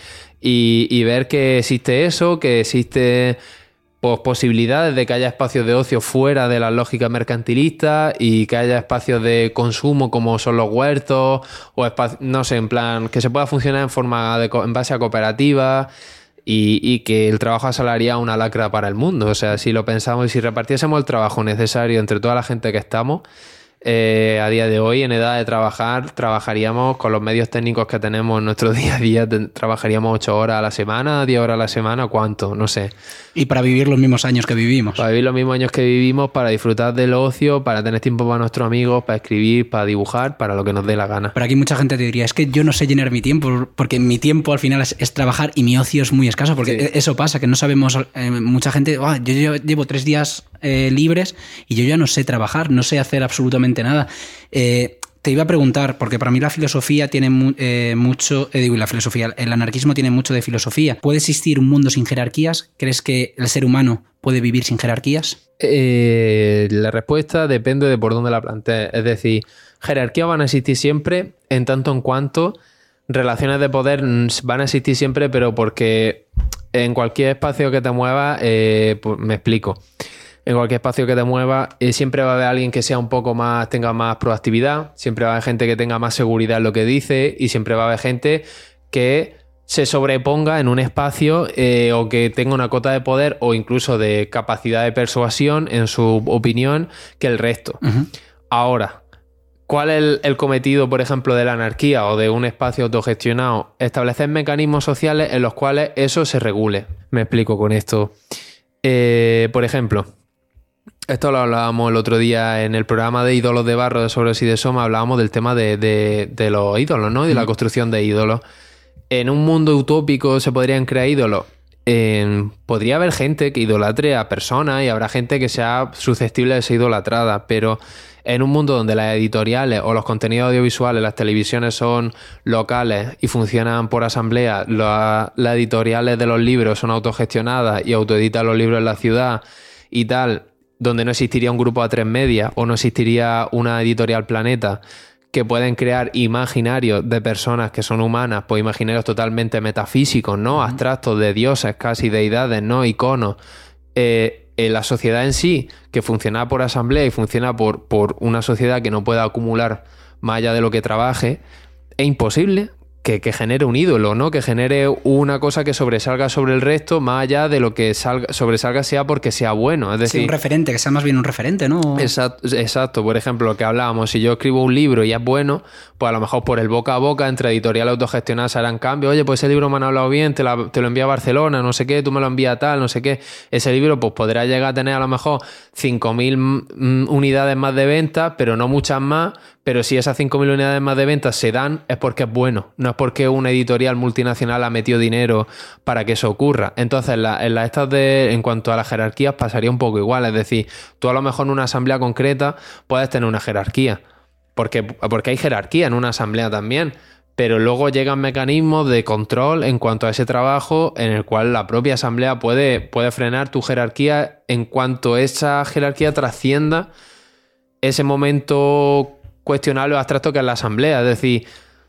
y ver que existe eso, que existe pues posibilidades de que haya espacios de ocio fuera de las lógicas mercantilistas y que haya espacios de consumo como son los huertos o no sé, en plan que se pueda funcionar en base a cooperativas. Y que el trabajo asalariado es una lacra para el mundo. O sea, si lo pensamos y si repartiésemos el trabajo necesario entre toda la gente que estamos, a día de hoy, en edad de trabajar, trabajaríamos con los medios técnicos que tenemos en nuestro día a día, trabajaríamos 8 horas a la semana, 10 horas a la semana, ¿cuánto? No sé. Y para vivir los mismos años que vivimos. Para vivir los mismos años que vivimos, para disfrutar del ocio, para tener tiempo para nuestros amigos, para escribir, para dibujar, para lo que nos dé la gana. Pero aquí mucha gente te diría, es que yo no sé llenar mi tiempo, porque mi tiempo al final es trabajar y mi ocio es muy escaso, porque sí. Eso pasa, que no sabemos, mucha gente, yo llevo 3 días libres y yo ya no sé trabajar, no sé hacer absolutamente nada. Te iba a preguntar, porque para mí la filosofía tiene mucho, el anarquismo tiene mucho de filosofía. ¿Puede existir un mundo sin jerarquías? ¿Crees que el ser humano puede vivir sin jerarquías? La respuesta depende de por dónde la plantees. Es decir, jerarquías van a existir siempre en tanto en cuanto relaciones de poder van a existir siempre, pero porque en cualquier espacio que te muevas, pues me explico. En cualquier espacio que te muevas, siempre va a haber alguien que sea un poco más, tenga más proactividad, siempre va a haber gente que tenga más seguridad en lo que dice, y siempre va a haber gente que se sobreponga en un espacio o que tenga una cota de poder o incluso de capacidad de persuasión en su opinión que el resto. Ahora, ¿cuál es el cometido, por ejemplo, de la anarquía o de un espacio autogestionado? Establecer mecanismos sociales en los cuales eso se regule. Me explico con esto. Por ejemplo, esto lo hablábamos el otro día en el programa de Ídolos de Barro de Sobres y de Soma, hablábamos del tema de los ídolos, ¿no? Y de la construcción de ídolos. En un mundo utópico se podrían crear ídolos. Podría haber gente que idolatre a personas y habrá gente que sea susceptible de ser idolatrada, pero en un mundo donde las editoriales o los contenidos audiovisuales, las televisiones son locales y funcionan por asamblea, las editoriales de los libros son autogestionadas y autoeditan los libros en la ciudad y tal, donde no existiría un grupo A3 Media o no existiría una editorial Planeta, que pueden crear imaginarios de personas que son humanas, pues imaginarios totalmente metafísicos, ¿no? Abstractos, de dioses, casi deidades, ¿no? Iconos. La sociedad en sí, que funciona por asamblea y funciona por una sociedad que no pueda acumular más allá de lo que trabaje, es imposible que genere un ídolo, ¿no? Que genere una cosa que sobresalga sobre el resto, más allá de lo que sobresalga sea porque sea bueno. Es decir, sí, un referente, que sea más bien un referente, ¿no? Exacto. Por ejemplo, lo que hablábamos, si yo escribo un libro y es bueno, pues a lo mejor por el boca a boca entre editoriales autogestionadas se harán cambios. Oye, pues ese libro me han hablado bien, te lo envía a Barcelona, no sé qué, tú me lo envías tal, no sé qué. Ese libro pues podrá llegar a tener a lo mejor 5.000 unidades más de venta, pero no muchas más. Pero si esas 5.000 unidades más de ventas se dan, es porque es bueno. No es porque una editorial multinacional ha metido dinero para que eso ocurra. Entonces, en cuanto a las jerarquías, pasaría un poco igual. Es decir, tú a lo mejor en una asamblea concreta puedes tener una jerarquía. Porque hay jerarquía en una asamblea también. Pero luego llegan mecanismos de control en cuanto a ese trabajo en el cual la propia asamblea puede frenar tu jerarquía en cuanto esa jerarquía trascienda ese momento cuestionable o abstracto que es la asamblea. Es decir,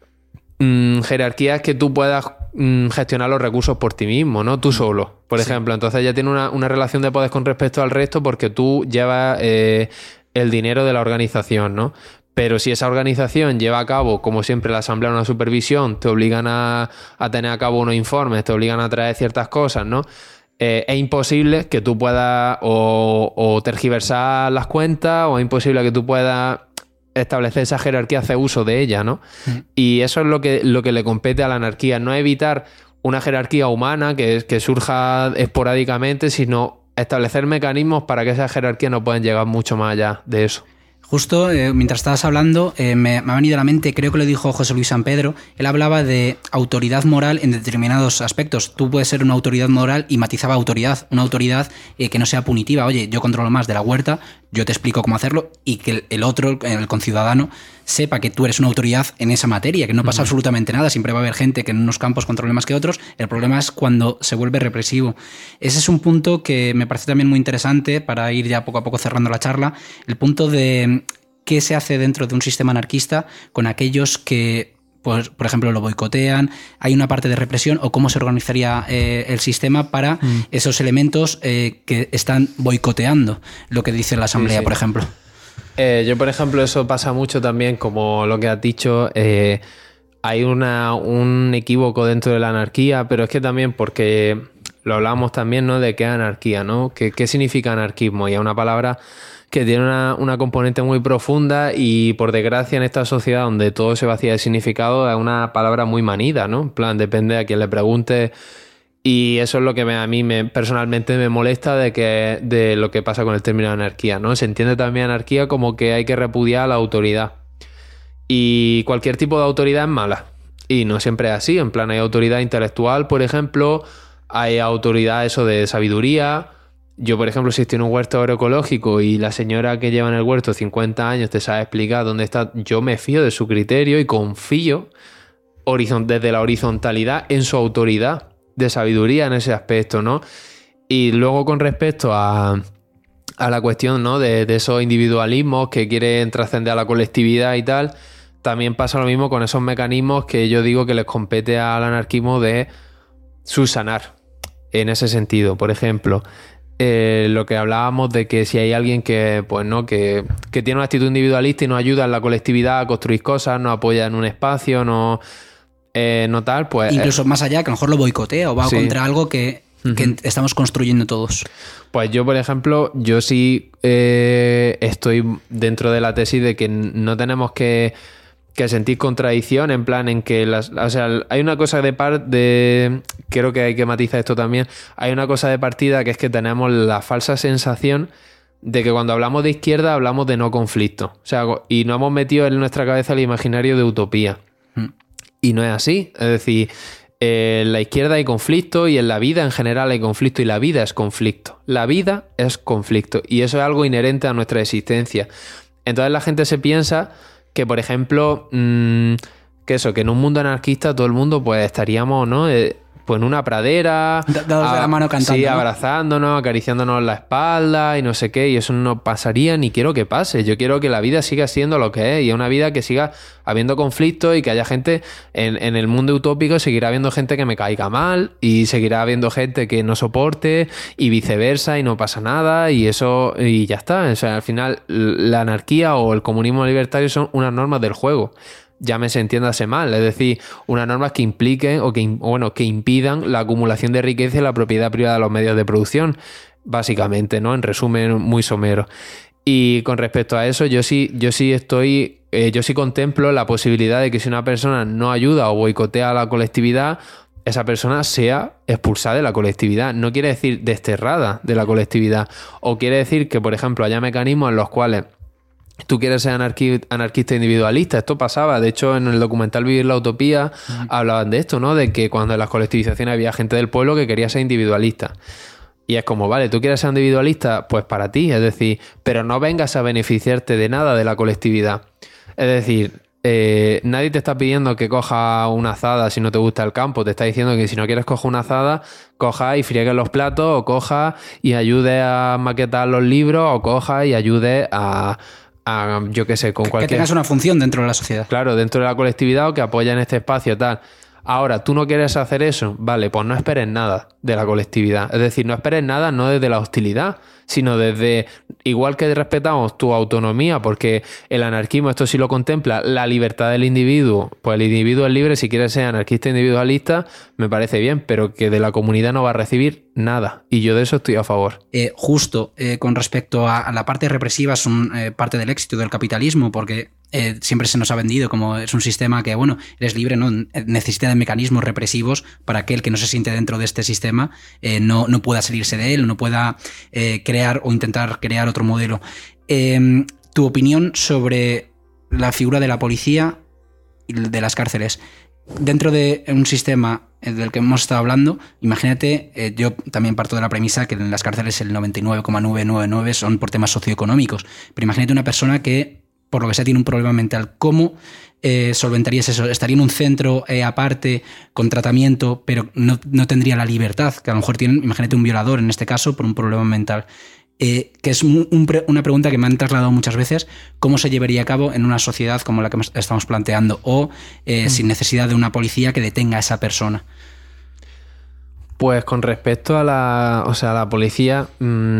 jerarquía es que tú puedas gestionar los recursos por ti mismo, no tú solo, por ejemplo. Entonces ya tiene una relación de poder con respecto al resto porque tú llevas el dinero de la organización, ¿no? Pero si esa organización lleva a cabo, como siempre, la asamblea una supervisión, te obligan a tener a cabo unos informes, te obligan a traer ciertas cosas, ¿no? Es imposible que tú puedas o tergiversar las cuentas, o es imposible que tú puedas establecer esa jerarquía, hacer uso de ella, ¿no? Y eso es lo que le compete a la anarquía, no evitar una jerarquía humana que surja esporádicamente, sino establecer mecanismos para que esas jerarquías no puedan llegar mucho más allá de eso. Justo mientras estabas hablando, me ha venido a la mente, creo que lo dijo José Luis San Pedro, él hablaba de autoridad moral en determinados aspectos. Tú puedes ser una autoridad moral y matizaba una autoridad que no sea punitiva. Oye, yo controlo más de la huerta, yo te explico cómo hacerlo, y que el otro, el conciudadano, sepa que tú eres una autoridad en esa materia, que no pasa absolutamente nada. Siempre va a haber gente que en unos campos controle más que otros. El problema es cuando se vuelve represivo. Ese es un punto que me parece también muy interesante para ir ya poco a poco cerrando la charla. El punto de qué se hace dentro de un sistema anarquista con aquellos que, pues, por ejemplo, lo boicotean. Hay una parte de represión, o cómo se organizaría el sistema para esos elementos que están boicoteando lo que dice la asamblea, por ejemplo. Yo, por ejemplo, eso pasa mucho también, como lo que has dicho. Hay un equívoco dentro de la anarquía, pero es que también, porque lo hablamos también, ¿no?, de qué es anarquía, ¿no? ¿Qué significa anarquismo? Y es una palabra que tiene una componente muy profunda, y por desgracia en esta sociedad donde todo se vacía de significado es una palabra muy manida, ¿no? En plan, depende a quien le pregunte, y eso es lo que a mí personalmente me molesta de lo que pasa con el término anarquía, ¿no? Se entiende también anarquía como que hay que repudiar a la autoridad, y cualquier tipo de autoridad es mala, y no siempre es así. En plan, hay autoridad intelectual, por ejemplo, hay autoridad eso de sabiduría. Yo, por ejemplo, si estoy en un huerto agroecológico y la señora que lleva en el huerto 50 años te sabe explicar dónde está, yo me fío de su criterio y confío desde la horizontalidad en su autoridad de sabiduría en ese aspecto, ¿no? Y luego, con respecto a la cuestión, ¿no?, de esos individualismos que quieren trascender a la colectividad y tal, también pasa lo mismo con esos mecanismos que yo digo que les compete al anarquismo de subsanar en ese sentido. Por ejemplo, lo que hablábamos de que si hay alguien que, pues no, que tiene una actitud individualista y nos ayuda en la colectividad a construir cosas, nos apoya en un espacio, no tal, pues... Incluso más allá, que a lo mejor lo boicotea o va Sí. contra algo que estamos construyendo todos. Pues yo, por ejemplo, yo sí estoy dentro de la tesis de que no tenemos que sentir contradicción, en plan en que o sea, hay una cosa creo que hay que matizar esto también, hay una cosa de partida que es que tenemos la falsa sensación de que cuando hablamos de izquierda hablamos de no conflicto, o sea, y nos hemos metido en nuestra cabeza el imaginario de utopía. Y no es así, es decir, en la izquierda hay conflicto y en la vida en general hay conflicto y la vida es conflicto. La vida es conflicto y eso es algo inherente a nuestra existencia. Entonces la gente se piensa que, por ejemplo, que en un mundo anarquista todo el mundo pues estaríamos, ¿no? Pues en una pradera, dados de la mano cantando, sí, ¿no? abrazándonos, acariciándonos la espalda y no sé qué, y eso no pasaría ni quiero que pase. Yo quiero que la vida siga siendo lo que es y es una vida que siga habiendo conflictos y que haya gente en el mundo utópico, seguirá habiendo gente que me caiga mal y seguirá habiendo gente que no soporte y viceversa y no pasa nada y eso y ya está. O sea, al final la anarquía o el comunismo libertario son unas normas del juego. Llámese, entiéndase mal, es decir, unas normas que impliquen que impidan la acumulación de riqueza y la propiedad privada de los medios de producción, básicamente, ¿no? En resumen, muy somero. Y con respecto a eso, yo sí contemplo la posibilidad de que si una persona no ayuda o boicotea a la colectividad, esa persona sea expulsada de la colectividad. No quiere decir desterrada de la colectividad. O quiere decir que, por ejemplo, haya mecanismos en los cuales tú quieres ser anarquista individualista. Esto pasaba, de hecho, en el documental Vivir la Utopía hablaban de esto, ¿no? De que cuando en las colectivizaciones había gente del pueblo que quería ser individualista. Y es como, vale, tú quieres ser individualista, pues para ti, es decir, pero no vengas a beneficiarte de nada de la colectividad. Es decir, nadie te está pidiendo que cojas una azada si no te gusta el campo. Te está diciendo que si no quieres coger una azada, coja y friegues los platos, o coja y ayude a maquetar los libros, o coja y ayude a yo qué sé, con cualquier... Que tengas una función dentro de la sociedad. Claro, dentro de la colectividad o que apoya en este espacio, tal. Ahora, ¿tú no quieres hacer eso? Vale, pues no esperes nada de la colectividad. Es decir, no esperes nada no desde la hostilidad, sino desde... Igual que respetamos tu autonomía, porque el anarquismo, esto sí lo contempla, la libertad del individuo. Pues el individuo es libre, si quiere ser anarquista individualista, me parece bien, pero que de la comunidad no va a recibir nada. Y yo de eso estoy a favor. Justo, con respecto a la parte represiva, son parte del éxito del capitalismo, porque siempre se nos ha vendido como es un sistema que, bueno, eres libre, ¿no? Necesita de mecanismos represivos para que el que no se siente dentro de este sistema no pueda salirse de él, no pueda crear o intentar crear otro modelo. Tu opinión sobre la figura de la policía y de las cárceles. Dentro de un sistema del que hemos estado hablando, imagínate, yo también parto de la premisa que en las cárceles el 99,999 son por temas socioeconómicos, pero imagínate una persona que, por lo que sea, tiene un problema mental. ¿Cómo solventarías eso? ¿Estaría en un centro aparte, con tratamiento, pero no tendría la libertad? Que a lo mejor tienen, imagínate, un violador, en este caso, por un problema mental. Que es una pregunta que me han trasladado muchas veces. ¿Cómo se llevaría a cabo en una sociedad como la que estamos planteando? O sin necesidad de una policía que detenga a esa persona. Pues con respecto a la policía,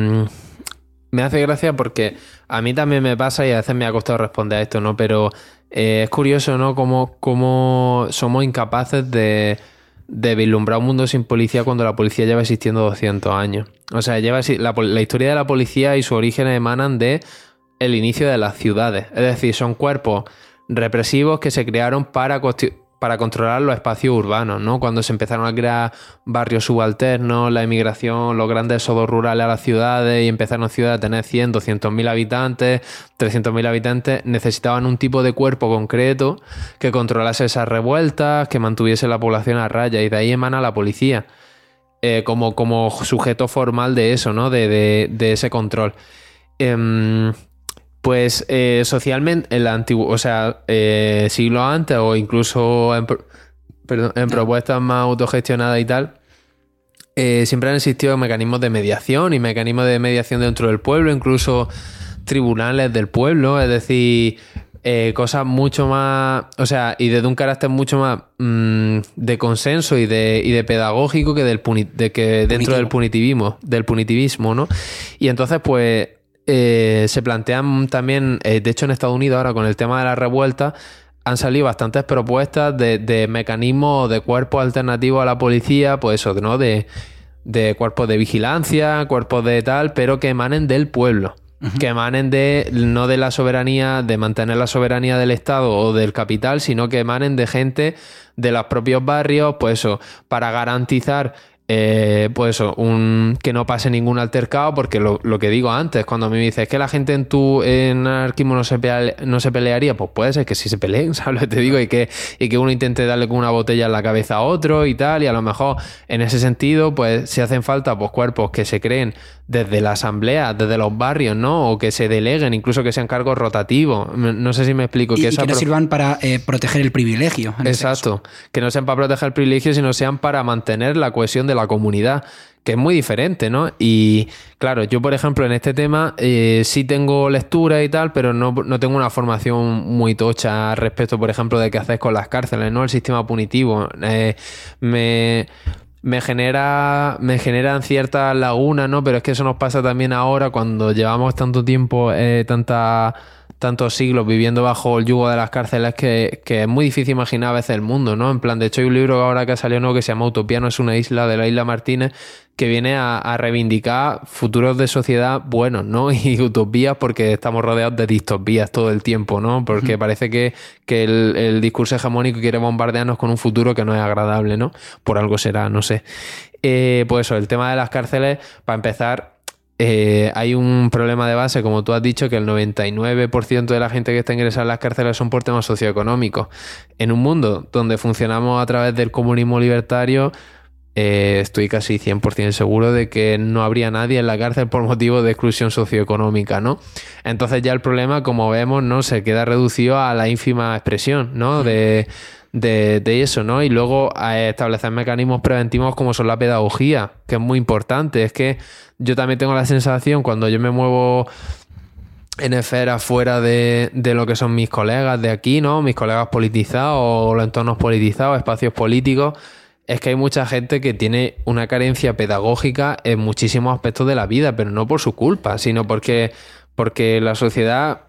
me hace gracia porque a mí también me pasa y a veces me ha costado responder a esto, ¿no? Pero es curioso, ¿no? Cómo somos incapaces de vislumbrar un mundo sin policía cuando la policía lleva existiendo 200 años. O sea, la historia de la policía y su origen emanan de el inicio de las ciudades. Es decir, son cuerpos represivos que se crearon para controlar los espacios urbanos, ¿no? Cuando se empezaron a crear barrios subalternos, la emigración, los grandes éxodos rurales a las ciudades y empezaron ciudades a tener 100, 200.000 habitantes, 300.000 habitantes, necesitaban un tipo de cuerpo concreto que controlase esas revueltas, que mantuviese la población a raya, y de ahí emana la policía como sujeto formal de eso, ¿no? De ese control. Pues socialmente, en la antigua, siglos antes o incluso en propuestas más autogestionadas y tal, siempre han existido mecanismos de mediación y mecanismos de mediación dentro del pueblo, incluso tribunales del pueblo, es decir, cosas mucho más, y desde un carácter mucho más de consenso y de pedagógico que dentro del punitivismo, ¿no? Y entonces, pues se plantean también, de hecho en Estados Unidos ahora con el tema de la revuelta, han salido bastantes propuestas de mecanismos, de cuerpos alternativos a la policía, pues eso, ¿no? De cuerpos de vigilancia, cuerpos de tal, pero que emanen del pueblo. Que emanen no de la soberanía, de mantener la soberanía del Estado o del capital, sino que emanen de gente de los propios barrios, pues eso, para garantizar pues eso, que no pase ningún altercado, porque lo que digo antes, cuando a mí me dices que la gente en anarquismo no se pelearía, pues puede ser que sí se peleen, ¿sabes lo que te digo? Y que uno intente darle con una botella en la cabeza a otro y tal, y a lo mejor en ese sentido, pues si hacen falta pues cuerpos que se creen desde la asamblea, desde los barrios, ¿no? O que se deleguen, incluso que sean cargos rotativos. No sé si me explico. Y que no sirvan para proteger el privilegio. Exacto. Que no sean para proteger el privilegio, sino sean para mantener la cohesión de la comunidad, que es muy diferente, ¿no? Y claro, yo por ejemplo en este tema sí tengo lectura y tal, pero no tengo una formación muy tocha respecto, por ejemplo, de qué haces con las cárceles, ¿no? El sistema punitivo. Me generan ciertas lagunas, ¿no? Pero es que eso nos pasa también ahora cuando llevamos tanto tiempo, tantos siglos viviendo bajo el yugo de las cárceles que es muy difícil imaginar a veces el mundo, ¿no? En plan, de hecho hay un libro ahora que ha salido nuevo que se llama Utopía no es una isla, de la Isla Martínez, que viene a reivindicar futuros de sociedad buenos, ¿no? Y utopías porque estamos rodeados de distopías todo el tiempo, ¿no? Porque parece que el discurso hegemónico quiere bombardearnos con un futuro que no es agradable, ¿no? Por algo será, no sé. Pues eso, el tema de las cárceles, para empezar, hay un problema de base, como tú has dicho, que el 99% de la gente que está ingresada en las cárceles son por temas socioeconómicos. En un mundo donde funcionamos a través del comunismo libertario, estoy casi 100% seguro de que no habría nadie en la cárcel por motivo de exclusión socioeconómica, ¿no? Entonces ya el problema, como vemos, ¿no? Se queda reducido a la ínfima expresión, ¿no? De eso, ¿no? Y luego a establecer mecanismos preventivos como son la pedagogía, que es muy importante. Es que yo también tengo la sensación, cuando yo me muevo en esferas fuera de lo que son mis colegas de aquí, ¿no? Mis colegas politizados o los entornos politizados, espacios políticos, es que hay mucha gente que tiene una carencia pedagógica en muchísimos aspectos de la vida, pero no por su culpa, sino porque la sociedad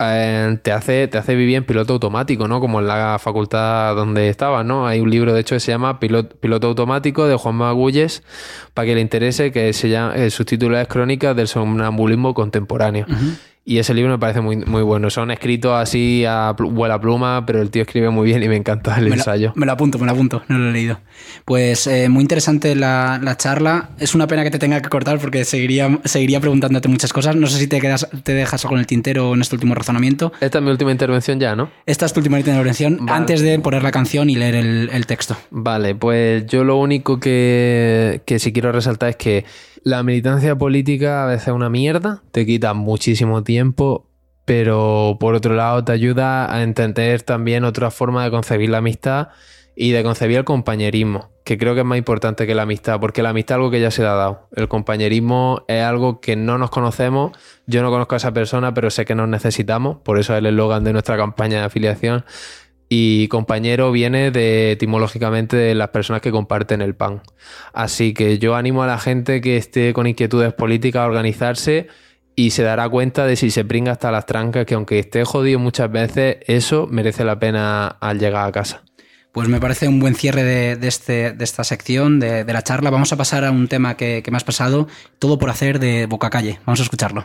te hace vivir en piloto automático, ¿no? Como en la facultad donde estaba, ¿no? Hay un libro, de hecho, que se llama Piloto automático, de Juan Magulles, para que le interese, que se llama, el subtítulo es Crónicas del somnambulismo contemporáneo. Uh-huh. Y ese libro me parece muy, muy bueno. Son escritos así a vuela pluma, pero el tío escribe muy bien y me encanta el ensayo. Me lo apunto, no lo he leído. Pues muy interesante la charla. Es una pena que te tenga que cortar porque seguiría preguntándote muchas cosas. No sé si te dejas algo en el tintero en este último razonamiento. Esta es mi última intervención ya, ¿no? Esta es tu última intervención, vale, antes de poner la canción y leer el texto. Vale, pues yo lo único que sí quiero resaltar es que la militancia política a veces es una mierda, te quita muchísimo tiempo, pero por otro lado te ayuda a entender también otra forma de concebir la amistad y de concebir el compañerismo, que creo que es más importante que la amistad, porque la amistad es algo que ya se le ha dado. El compañerismo es algo que no nos conocemos, yo no conozco a esa persona, pero sé que nos necesitamos, por eso es el eslogan de nuestra campaña de afiliación. Y compañero viene etimológicamente de las personas que comparten el pan. Así que yo animo a la gente que esté con inquietudes políticas a organizarse y se dará cuenta de si se pringa hasta las trancas, que aunque esté jodido muchas veces, eso merece la pena al llegar a casa. Pues me parece un buen cierre de esta sección, de la charla. Vamos a pasar a un tema que me has pasado, Todo por hacer, de Bocacalle. Vamos a escucharlo.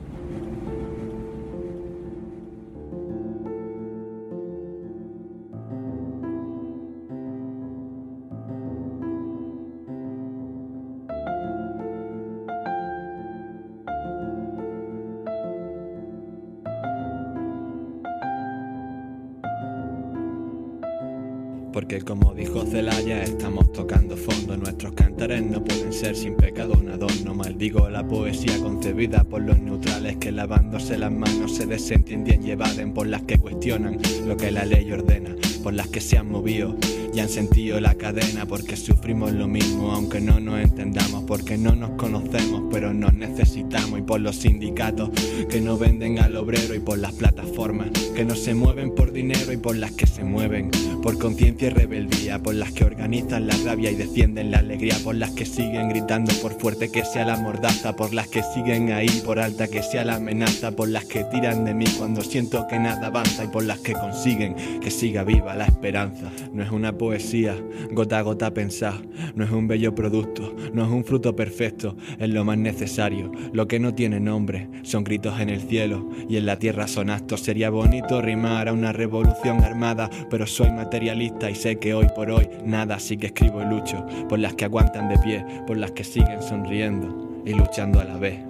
Porque como dijo Celaya, estamos tocando fondo. Nuestros cantares no pueden ser sin pecado un adorno. Maldigo la poesía concebida por los neutrales que lavándose las manos se desentienden y evaden, por las que cuestionan lo que la ley ordena, por las que se han movido ya han sentido la cadena porque sufrimos lo mismo, aunque no nos entendamos, porque no nos conocemos, pero nos necesitamos. Y por los sindicatos que no venden al obrero, y por las plataformas que no se mueven por dinero y por las que se mueven por conciencia y rebeldía, por las que organizan la rabia y defienden la alegría, por las que siguen gritando por fuerte que sea la mordaza, por las que siguen ahí por alta que sea la amenaza, por las que tiran de mí cuando siento que nada avanza, y por las que consiguen que siga viva la esperanza. No es una poesía, gota a gota pensar, no es un bello producto, no es un fruto perfecto, es lo más necesario. Lo que no tiene nombre son gritos en el cielo y en la tierra son actos. Sería bonito rimar a una revolución armada, pero soy materialista y sé que hoy por hoy nada, así que escribo y lucho por las que aguantan de pie, por las que siguen sonriendo y luchando a la vez.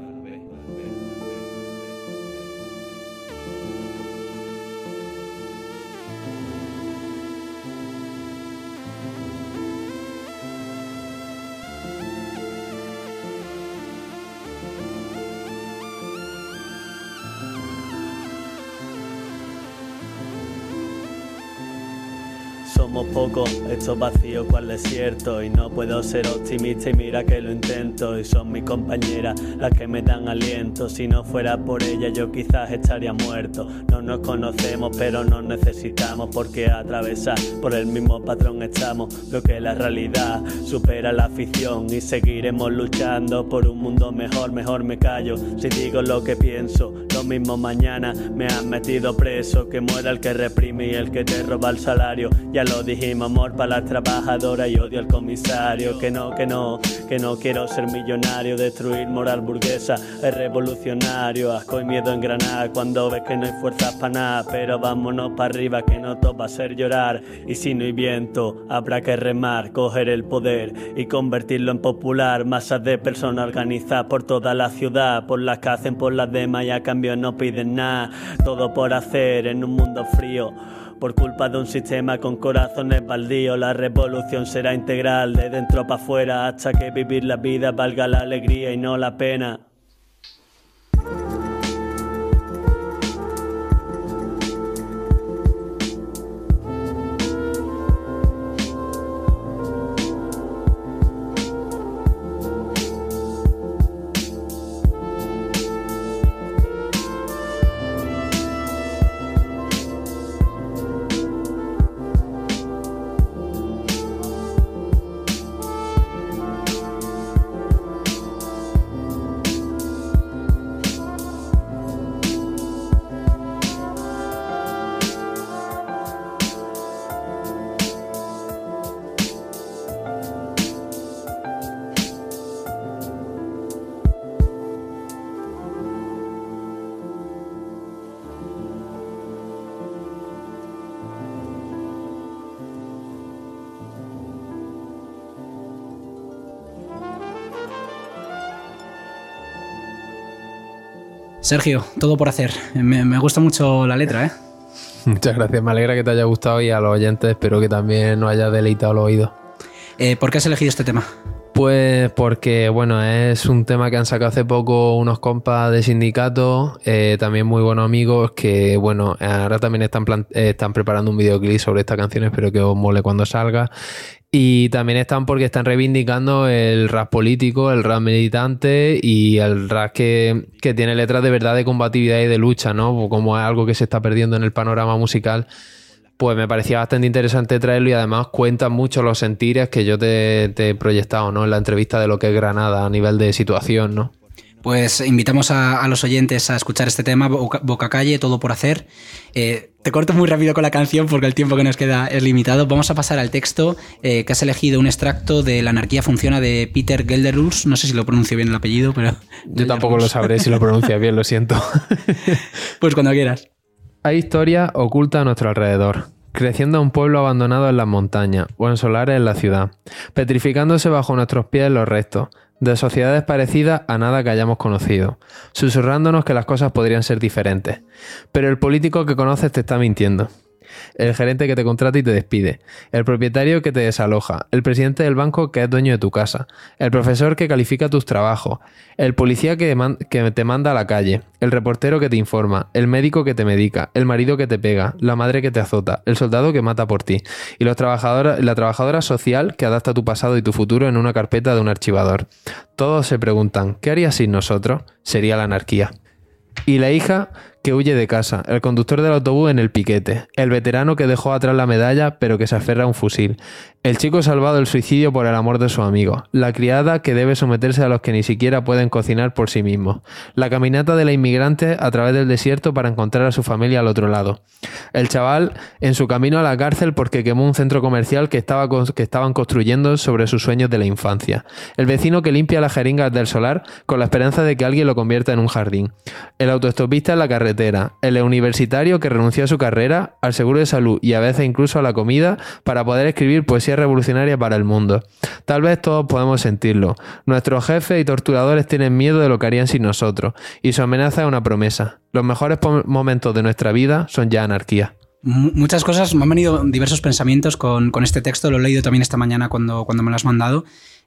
Somos pocos, estos vacíos cual desierto, y no puedo ser optimista y mira que lo intento. Y son mis compañeras las que me dan aliento, si no fuera por ellas yo quizás estaría muerto. No nos conocemos pero nos necesitamos, porque atravesar por el mismo patrón estamos. Lo que la realidad supera la ficción, y seguiremos luchando por un mundo mejor. Mejor me callo si digo lo que pienso, lo mismo mañana me han metido preso. Que muera el que reprime y el que te roba el salario. Ya lo dijimos, amor para las trabajadoras y odio al comisario. Que no quiero ser millonario, destruir moral burguesa es revolucionario. Asco y miedo en Granada cuando ves que no hay fuerzas para nada, pero vámonos para arriba que no todo va a ser llorar. Y si no hay viento habrá que remar, coger el poder y convertirlo en popular. Masas de personas organizadas por toda la ciudad, por las que hacen por las demás y a cambio no piden nada. Todo por hacer en un mundo frío, por culpa de un sistema con corazones baldíos. La revolución será integral de dentro para afuera, hasta que vivir la vida valga la alegría y no la pena. Sergio, todo por hacer. Me gusta mucho la letra, ¿eh? Muchas gracias, me alegra que te haya gustado, y a los oyentes espero que también nos haya deleitado los oídos. ¿Por qué has elegido este tema? Pues porque, bueno, es un tema que han sacado hace poco unos compas de sindicato, también muy buenos amigos, que, bueno, ahora también están preparando un videoclip sobre esta canción, espero que os mole cuando salga. Y también están porque están reivindicando el rap político, el rap militante y el rap que tiene letras de verdad, de combatividad y de lucha, ¿no? Como es algo que se está perdiendo en el panorama musical, pues me parecía bastante interesante traerlo, y además cuentan mucho los sentires que yo te he proyectado, ¿no? En la entrevista de lo que es Granada a nivel de situación, ¿no? Pues invitamos a los oyentes a escuchar este tema, Boca Calle, todo por hacer. Te corto muy rápido con la canción porque el tiempo que nos queda es limitado. Vamos a pasar al texto, que has elegido un extracto de La anarquía funciona de Peter Gelderus. No sé si lo pronuncio bien el apellido, pero... Yo tampoco lo sabré si lo pronuncias bien, lo siento. Pues cuando quieras. Hay historia oculta a nuestro alrededor, creciendo a un pueblo abandonado en las montañas o en solares en la ciudad, petrificándose bajo nuestros pies los restos de sociedades parecidas a nada que hayamos conocido, susurrándonos que las cosas podrían ser diferentes. Pero el político que conoces te está mintiendo. el gerente que te contrata y te despide, el propietario que te desaloja, el presidente del banco que es dueño de tu casa, el profesor que califica tus trabajos, el policía que te manda a la calle, el reportero que te informa, el médico que te medica, el marido que te pega, la madre que te azota, el soldado que mata por ti y la trabajadora social que adapta tu pasado y tu futuro en una carpeta de un archivador. Todos se preguntan, ¿qué harías sin nosotros? Sería la anarquía. Y la hija que huye de casa, el conductor del autobús en el piquete, el veterano que dejó atrás la medalla pero que se aferra a un fusil, el chico salvado del suicidio por el amor de su amigo, la criada que debe someterse a los que ni siquiera pueden cocinar por sí mismos, la caminata de la inmigrante a través del desierto para encontrar a su familia al otro lado, el chaval en su camino a la cárcel porque quemó un centro comercial que estaban construyendo sobre sus sueños de la infancia, el vecino que limpia las jeringas del solar con la esperanza de que alguien lo convierta en un jardín, el autoestopista en la carretera, el universitario que renunció a su carrera, al seguro de salud y a veces incluso a la comida para poder escribir poesía revolucionaria para el mundo. Tal vez todos podemos sentirlo. Nuestros jefes y torturadores tienen miedo de lo que harían sin nosotros y su amenaza es una promesa. Los mejores momentos de nuestra vida son ya anarquía. Muchas cosas, me han venido diversos pensamientos con este texto, lo he leído también esta mañana cuando me lo has mandado.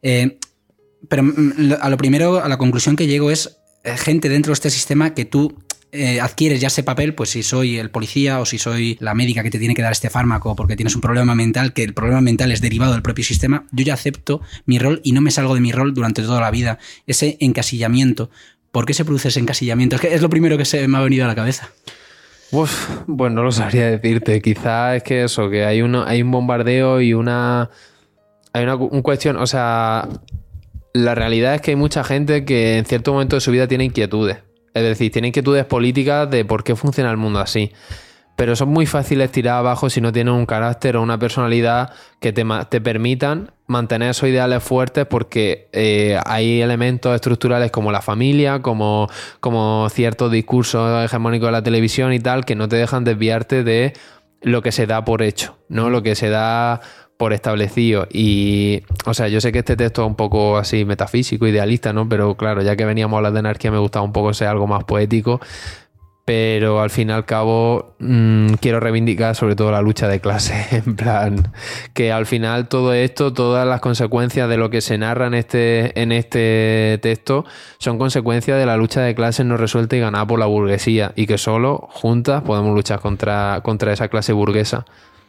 Pero a lo primero, a la conclusión que llego es gente dentro de este sistema que tú adquieres ya ese papel, pues si soy el policía o si soy la médica que te tiene que dar este fármaco porque tienes un problema mental, que el problema mental es derivado del propio sistema, yo ya acepto mi rol y no me salgo de mi rol durante toda la vida. Ese encasillamiento. ¿Por qué se produce ese encasillamiento? Es lo primero que se me ha venido a la cabeza. Pues no lo sabría decirte. Quizás es que eso, que hay un bombardeo y hay una cuestión, o sea, la realidad es que hay mucha gente que en cierto momento de su vida tiene inquietudes. Es decir, tiene inquietudes políticas de por qué funciona el mundo así. Pero son muy fáciles tirar abajo si no tienes un carácter o una personalidad que te permitan mantener esos ideales fuertes, porque hay elementos estructurales como la familia, como ciertos discursos hegemónicos de la televisión y tal, que no te dejan desviarte de lo que se da por hecho, ¿no? Lo que se da por establecido. Y, o sea, yo sé que este texto es un poco así metafísico, idealista, ¿no? Pero claro, ya que veníamos a hablar de anarquía, me gustaba un poco ser algo más poético. Pero al fin y al cabo quiero reivindicar sobre todo la lucha de clase, en plan, que al final todo esto, todas las consecuencias de lo que se narra en este texto son consecuencias de la lucha de clases no resuelta y ganada por la burguesía, y que solo juntas podemos luchar contra esa clase burguesa.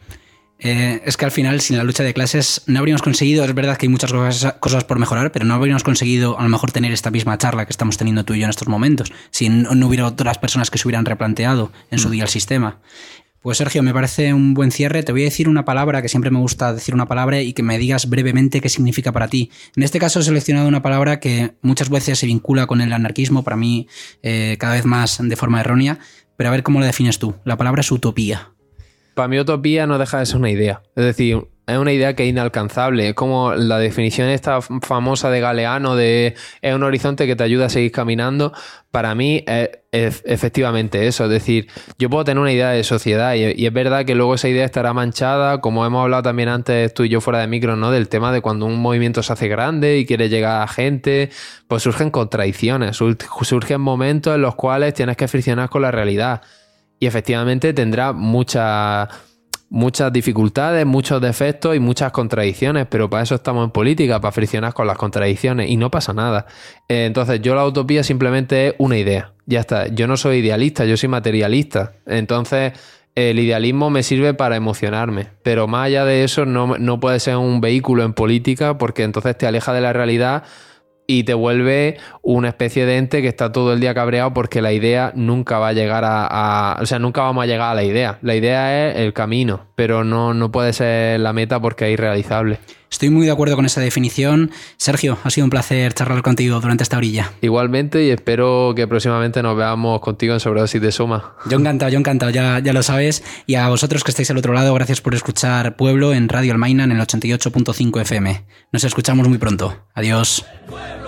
Es que al final, sin la lucha de clases, no habríamos conseguido, es verdad que hay muchas cosas por mejorar, pero no habríamos conseguido a lo mejor tener esta misma charla que estamos teniendo tú y yo en estos momentos, si no hubiera otras personas que se hubieran replanteado en su día el sistema. Pues Sergio, me parece un buen cierre. Te voy a decir una palabra, que siempre me gusta decir una palabra, y que me digas brevemente qué significa para ti. En este caso he seleccionado una palabra que muchas veces se vincula con el anarquismo, para mí cada vez más de forma errónea, pero a ver cómo la defines tú. La palabra es utopía. Para mí utopía no deja de ser una idea. Es decir, es una idea que es inalcanzable. Es como la definición esta famosa de Galeano de es un horizonte que te ayuda a seguir caminando. Para mí es efectivamente eso. Es decir, yo puedo tener una idea de sociedad y es verdad que luego esa idea estará manchada, como hemos hablado también antes tú y yo fuera de micro, ¿no? Del tema de cuando un movimiento se hace grande y quiere llegar a gente, pues surgen contradicciones, surgen momentos en los cuales tienes que friccionar con la realidad. Y efectivamente tendrá muchas dificultades, muchos defectos y muchas contradicciones, pero para eso estamos en política, para friccionar con las contradicciones, y no pasa nada. Entonces yo la utopía simplemente es una idea, ya está. Yo no soy idealista, yo soy materialista. Entonces el idealismo me sirve para emocionarme, pero más allá de eso no puede ser un vehículo en política, porque entonces te aleja de la realidad y te vuelve una especie de ente que está todo el día cabreado porque la idea nunca va a llegar o sea, nunca vamos a llegar a la idea. La idea es el camino, pero no puede ser la meta porque es irrealizable. Estoy muy de acuerdo con esa definición. Sergio, ha sido un placer charlar contigo durante esta orilla. Igualmente, y espero que próximamente nos veamos contigo en Sobredosis de Soma. Yo encantado, ya lo sabes. Y a vosotros que estáis al otro lado, gracias por escuchar Pueblo en Radio Almaina en el 88.5 FM. Nos escuchamos muy pronto. Adiós.